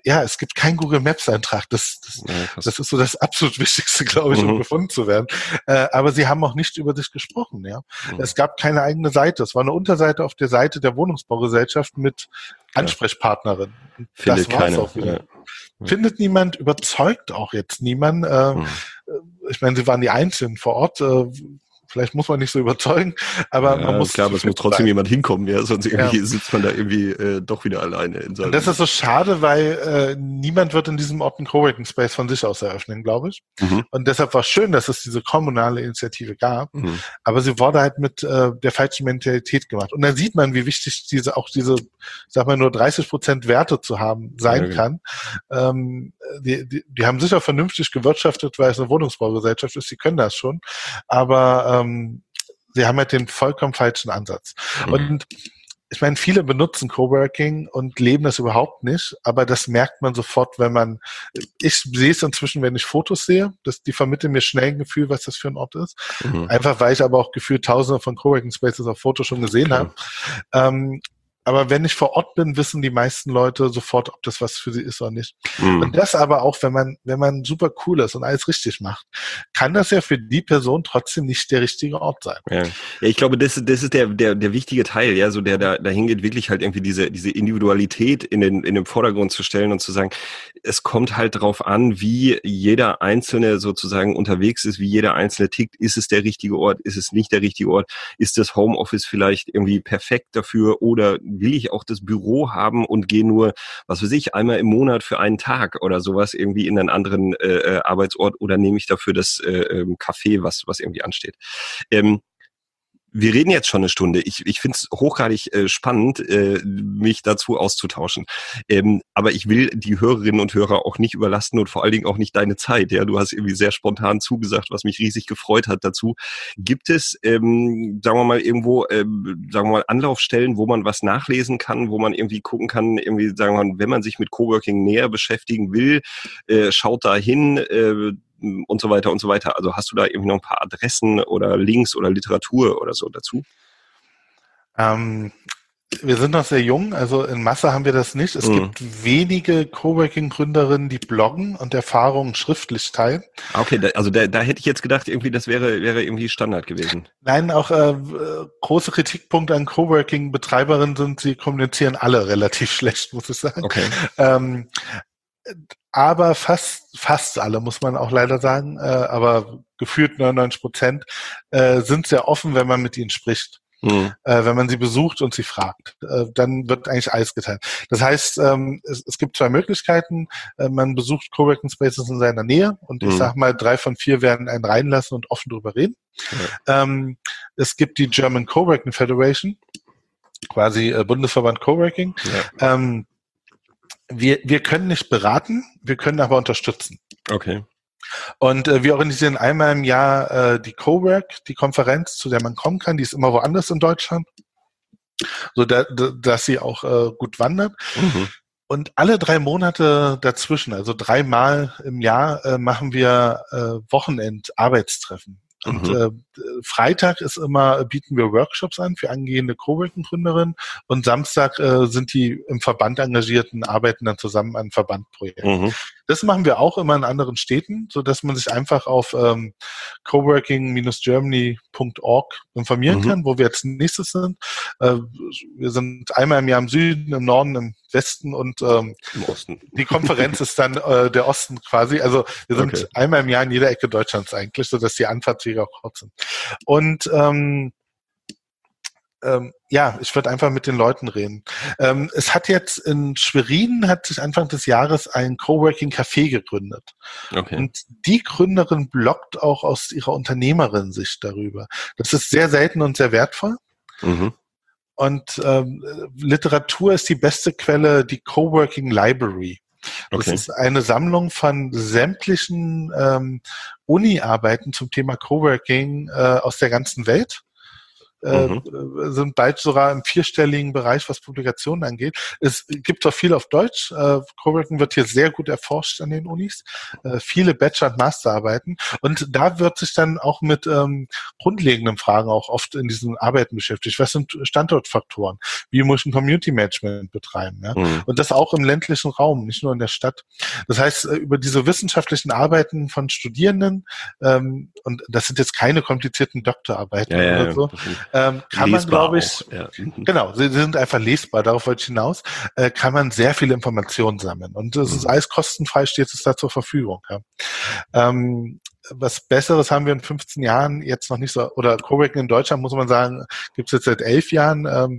ja, es gibt keinen Google Maps Eintrag. Das, das, ja, das ist so das absolut Wichtigste, glaube ich, mhm. um gefunden zu werden. Äh, aber sie haben auch nicht über sich gesprochen. Ja, mhm. Es gab keine eigene Seite. Es war eine Unterseite auf der Seite der Wohnungsbaugesellschaft mit Ansprechpartnerin. Ja. Findet das war's keiner. auch wieder. Ja. Findet niemand, überzeugt auch jetzt niemand. Äh, mhm. Ich meine, sie waren die Einzigen vor Ort. Äh, Vielleicht muss man nicht so überzeugen, aber ja, man muss... Klar, aber es muss trotzdem sein. Jemand hinkommen, ja, sonst irgendwie ja. sitzt man da irgendwie äh, doch wieder alleine. In seinem Und das ist so schade, weil äh, niemand wird in diesem Ort einen Coworking Space von sich aus eröffnen, glaube ich. Mhm. Und deshalb war es schön, dass es diese kommunale Initiative gab, mhm. aber sie wurde halt mit äh, der falschen Mentalität gemacht. Und dann sieht man, wie wichtig diese auch diese, sag mal, nur dreißig Prozent Werte zu haben sein ja, kann. Ähm, die, die, die haben sicher vernünftig gewirtschaftet, weil es eine Wohnungsbaugesellschaft ist, die können das schon, aber ähm, sie haben halt den vollkommen falschen Ansatz. Mhm. Und ich meine, viele benutzen Coworking und leben das überhaupt nicht, aber das merkt man sofort, wenn man, ich sehe es inzwischen, wenn ich Fotos sehe, dass die vermitteln mir schnell ein Gefühl, was das für ein Ort ist. Mhm. Einfach, weil ich aber auch gefühlt tausende von Coworking Spaces auf Fotos schon gesehen okay. habe. Ähm, Aber wenn ich vor Ort bin, wissen die meisten Leute sofort, ob das was für sie ist oder nicht. Mhm. Und das aber auch, wenn man, wenn man super cool ist und alles richtig macht, kann das ja für die Person trotzdem nicht der richtige Ort sein. Ja, ja ich glaube, das, das ist der, der, der wichtige Teil, ja, so der da, dahin geht, wirklich halt irgendwie diese, diese Individualität in den, in den Vordergrund zu stellen und zu sagen, es kommt halt darauf an, wie jeder Einzelne sozusagen unterwegs ist, wie jeder Einzelne tickt. Ist es der richtige Ort? Ist es nicht der richtige Ort? Ist das Homeoffice vielleicht irgendwie perfekt dafür oder will ich auch das Büro haben und gehe nur, was weiß ich, einmal im Monat für einen Tag oder sowas irgendwie in einen anderen äh, Arbeitsort oder nehme ich dafür das äh, Café, was was irgendwie ansteht. Ähm, Wir reden jetzt schon eine Stunde. Ich, ich finde es hochgradig äh, spannend, äh, mich dazu auszutauschen. Ähm, aber ich will die Hörerinnen und Hörer auch nicht überlasten und vor allen Dingen auch nicht deine Zeit. Ja, du hast irgendwie sehr spontan zugesagt, was mich riesig gefreut hat dazu. Gibt es, ähm, sagen wir mal, irgendwo, ähm, sagen wir mal, Anlaufstellen, wo man was nachlesen kann, wo man irgendwie gucken kann, irgendwie, sagen wir mal, wenn man sich mit Coworking näher beschäftigen will, äh, schaut da hin, äh, und so weiter und so weiter. Also hast du da irgendwie noch ein paar Adressen oder Links oder Literatur oder so dazu? Ähm, wir sind noch sehr jung, also in Masse haben wir das nicht. Es mhm. gibt wenige Coworking-Gründerinnen, die bloggen und Erfahrungen schriftlich teilen. Okay, da, also da, da hätte ich jetzt gedacht, irgendwie das wäre, wäre irgendwie Standard gewesen. Nein, auch äh, große Kritikpunkte an Coworking-Betreiberinnen sind, sie kommunizieren alle relativ schlecht, muss ich sagen. Okay. Ähm, aber fast fast alle, muss man auch leider sagen, äh, aber gefühlt neunundneunzig Prozent äh, sind sehr offen, wenn man mit ihnen spricht. Mhm. Äh, wenn man sie besucht und sie fragt, äh, dann wird eigentlich alles geteilt. Das heißt, ähm, es, es gibt zwei Möglichkeiten. Äh, man besucht Coworking Spaces in seiner Nähe und mhm. ich sag mal, drei von vier werden einen reinlassen und offen drüber reden. Ja. Ähm, es gibt die German Coworking Federation, quasi äh, Bundesverband Coworking. Ja. Ähm, Wir, wir können nicht beraten, wir können aber unterstützen. Okay. Und äh, wir organisieren einmal im Jahr äh, die Cowork, die Konferenz, zu der man kommen kann. Die ist immer woanders in Deutschland, so da, da, dass sie auch äh, gut wandert. Mhm. Und alle drei Monate dazwischen, also dreimal im Jahr, äh, machen wir äh, Wochenend-Arbeitstreffen. Und mhm. äh, Freitag ist immer, bieten wir Workshops an für angehende Coworking-Gründerinnen und Samstag äh, sind die im Verband Engagierten, arbeiten dann zusammen an Verbandprojekten. Mhm. Das machen wir auch immer in anderen Städten, so dass man sich einfach auf ähm, coworking dash germany punkt org informieren mhm. kann, wo wir jetzt nächstes sind. Äh, wir sind einmal im Jahr im Süden, im Norden, im Westen und ähm, im Osten. Die Konferenz ist dann äh, der Osten quasi. Also wir sind okay. einmal im Jahr in jeder Ecke Deutschlands eigentlich, so dass die Anfahrtswege auch kurz sind. Und ähm, ähm, ja, ich würde einfach mit den Leuten reden. Ähm, es hat jetzt in Schwerin, hat sich Anfang des Jahres ein Coworking-Café gegründet. Okay. Und die Gründerin bloggt auch aus ihrer Unternehmerin-Sicht darüber. Das ist sehr selten und sehr wertvoll. Mhm. Und ähm, Literatur ist die beste Quelle, die Coworking Library. Das okay. ist eine Sammlung von sämtlichen ähm, Uni-Arbeiten zum Thema Coworking äh, aus der ganzen Welt. äh, mhm. sind bald sogar im vierstelligen Bereich, was Publikationen angeht. Es gibt auch viel auf Deutsch. Äh, Coworking wird hier sehr gut erforscht an den Unis. Äh, viele Bachelor- und Masterarbeiten. Und da wird sich dann auch mit ähm, grundlegenden Fragen auch oft in diesen Arbeiten beschäftigt. Was sind Standortfaktoren? Wie muss ich ein Community Management betreiben? Ja? Mhm. Und das auch im ländlichen Raum, nicht nur in der Stadt. Das heißt, über diese wissenschaftlichen Arbeiten von Studierenden, ähm, und das sind jetzt keine komplizierten Doktorarbeiten ja, oder ja, so, ähm, kann man, glaube ich, auch, ja. genau, sie sind einfach lesbar, darauf wollte ich hinaus, äh, kann man sehr viele Informationen sammeln. Und es mhm. ist alles kostenfrei, steht es da zur Verfügung. Ja. Ähm, was Besseres haben wir in fünfzehn Jahren jetzt noch nicht so, oder Coworking in Deutschland, muss man sagen, gibt es jetzt seit elf Jahren. Ähm,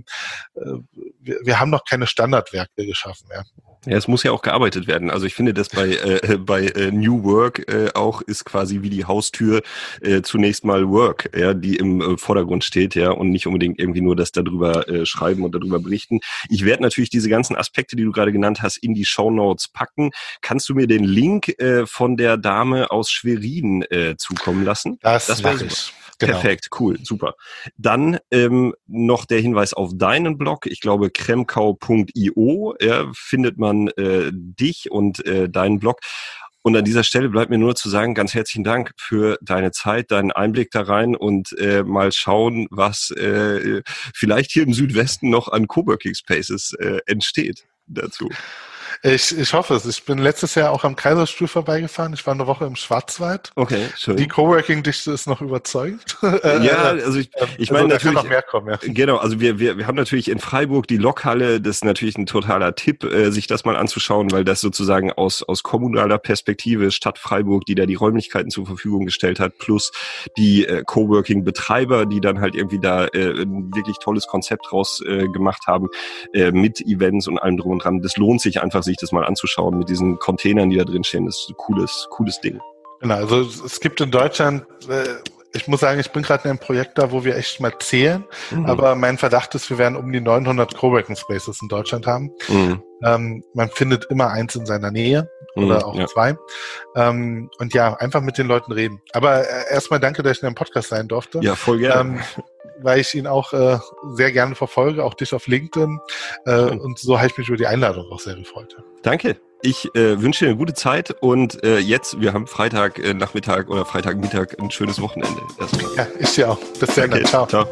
wir, wir haben noch keine Standardwerke geschaffen. Ja. Ja, es muss ja auch gearbeitet werden. Also ich finde, das bei äh, bei äh, New Work äh, auch ist quasi wie die Haustür äh, zunächst mal Work, ja, die im äh, Vordergrund steht, ja, und nicht unbedingt irgendwie nur das darüber äh, schreiben und darüber berichten. Ich werde natürlich diese ganzen Aspekte, die du gerade genannt hast, in die Shownotes packen. Kannst du mir den Link äh, von der Dame aus Schwerin äh, zukommen lassen? Das, das wäre ich. Genau. Perfekt, cool, super. Dann ähm, noch der Hinweis auf deinen Blog. Ich glaube, kremkau punkt io ja, findet man äh, dich und äh, deinen Blog. Und an dieser Stelle bleibt mir nur zu sagen, ganz herzlichen Dank für deine Zeit, deinen Einblick da rein und äh, mal schauen, was äh, vielleicht hier im Südwesten noch an Coworking Spaces äh, entsteht dazu. Ich, ich hoffe es. Ich bin letztes Jahr auch am Kaiserstuhl vorbeigefahren. Ich war eine Woche im Schwarzwald. Okay, schön. Die Coworking-Dichte ist noch überzeugend. Ja, also ich, ich meine also, natürlich, da kann noch mehr kommen, ja. Genau, also wir, wir, wir haben natürlich in Freiburg die Lokhalle. Das ist natürlich ein totaler Tipp, äh, sich das mal anzuschauen, weil das sozusagen aus, aus kommunaler Perspektive Stadt Freiburg, die da die Räumlichkeiten zur Verfügung gestellt hat, plus die äh, Coworking-Betreiber, die dann halt irgendwie da äh, ein wirklich tolles Konzept draus äh, gemacht haben, äh, mit Events und allem drum und dran. Das lohnt sich einfach, sich das mal anzuschauen mit diesen Containern, die da drin stehen. Das ist ein cooles, cooles Ding. Genau, also es gibt in Deutschland, äh, ich muss sagen, ich bin gerade in einem Projekt da, wo wir echt mal zählen, mhm. aber mein Verdacht ist, wir werden um die neunhundert Coworking Spaces in Deutschland haben. Mhm. Ähm, man findet immer eins in seiner Nähe oder mhm, auch ja. zwei. Ähm, und ja, einfach mit den Leuten reden. Aber äh, erstmal danke, dass ich in einem Podcast sein durfte. Ja, voll gerne. Ähm, weil ich ihn auch äh, sehr gerne verfolge, auch dich auf LinkedIn. Äh, und so habe ich mich über die Einladung auch sehr gefreut. Danke. Ich äh, wünsche dir eine gute Zeit und äh, jetzt, wir haben Freitag äh, Nachmittag oder Freitagmittag ein schönes Wochenende. Erstmal. Ja, ich dir auch. Bis dann. Okay. Ciao. Ciao.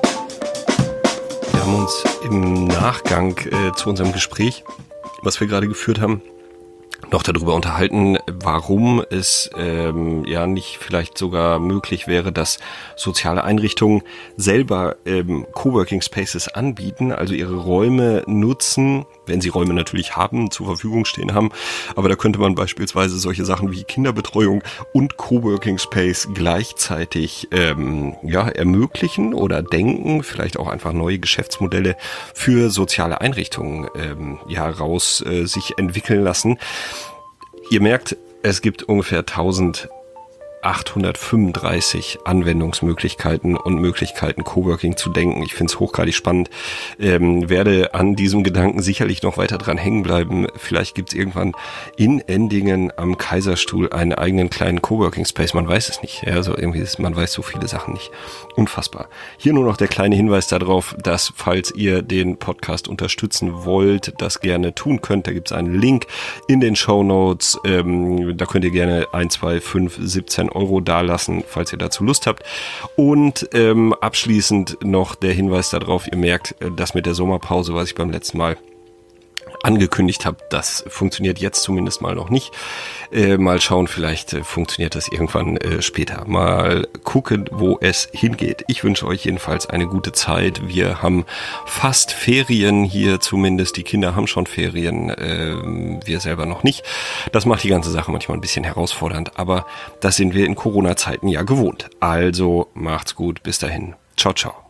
Wir haben uns im Nachgang äh, zu unserem Gespräch, was wir gerade geführt haben, noch darüber unterhalten, warum es ähm, ja nicht vielleicht sogar möglich wäre, dass soziale Einrichtungen selber ähm, Coworking Spaces anbieten, also ihre Räume nutzen, wenn sie Räume natürlich haben, zur Verfügung stehen haben. Aber da könnte man beispielsweise solche Sachen wie Kinderbetreuung und Coworking Space gleichzeitig ähm, ja ermöglichen oder denken, vielleicht auch einfach neue Geschäftsmodelle für soziale Einrichtungen ähm, ja raus äh, sich entwickeln lassen. Ihr merkt, es gibt ungefähr eintausendachthundertfünfunddreißig Anwendungsmöglichkeiten und Möglichkeiten, Coworking zu denken. Ich finde es hochgradig spannend. Ähm, werde an diesem Gedanken sicherlich noch weiter dran hängen bleiben. Vielleicht gibt es irgendwann in Endingen am Kaiserstuhl einen eigenen kleinen Coworking Space. Man weiß es nicht. Ja, also irgendwie ist, man weiß so viele Sachen nicht. Unfassbar. Hier nur noch der kleine Hinweis darauf, dass, falls ihr den Podcast unterstützen wollt, das gerne tun könnt. Da gibt es einen Link in den Shownotes. Ähm, da könnt ihr gerne eins, zwei, fünf, siebzehn Euro dalassen, falls ihr dazu Lust habt. Und ähm, abschließend noch der Hinweis darauf, ihr merkt, das mit der Sommerpause, was ich beim letzten Mal angekündigt habe, das funktioniert jetzt zumindest mal noch nicht. Äh, mal schauen, vielleicht äh, funktioniert das irgendwann äh, später. Mal gucken, wo es hingeht. Ich wünsche euch jedenfalls eine gute Zeit. Wir haben fast Ferien hier zumindest. Die Kinder haben schon Ferien, äh, wir selber noch nicht. Das macht die ganze Sache manchmal ein bisschen herausfordernd, aber das sind wir in Corona-Zeiten ja gewohnt. Also macht's gut, bis dahin. Ciao, ciao.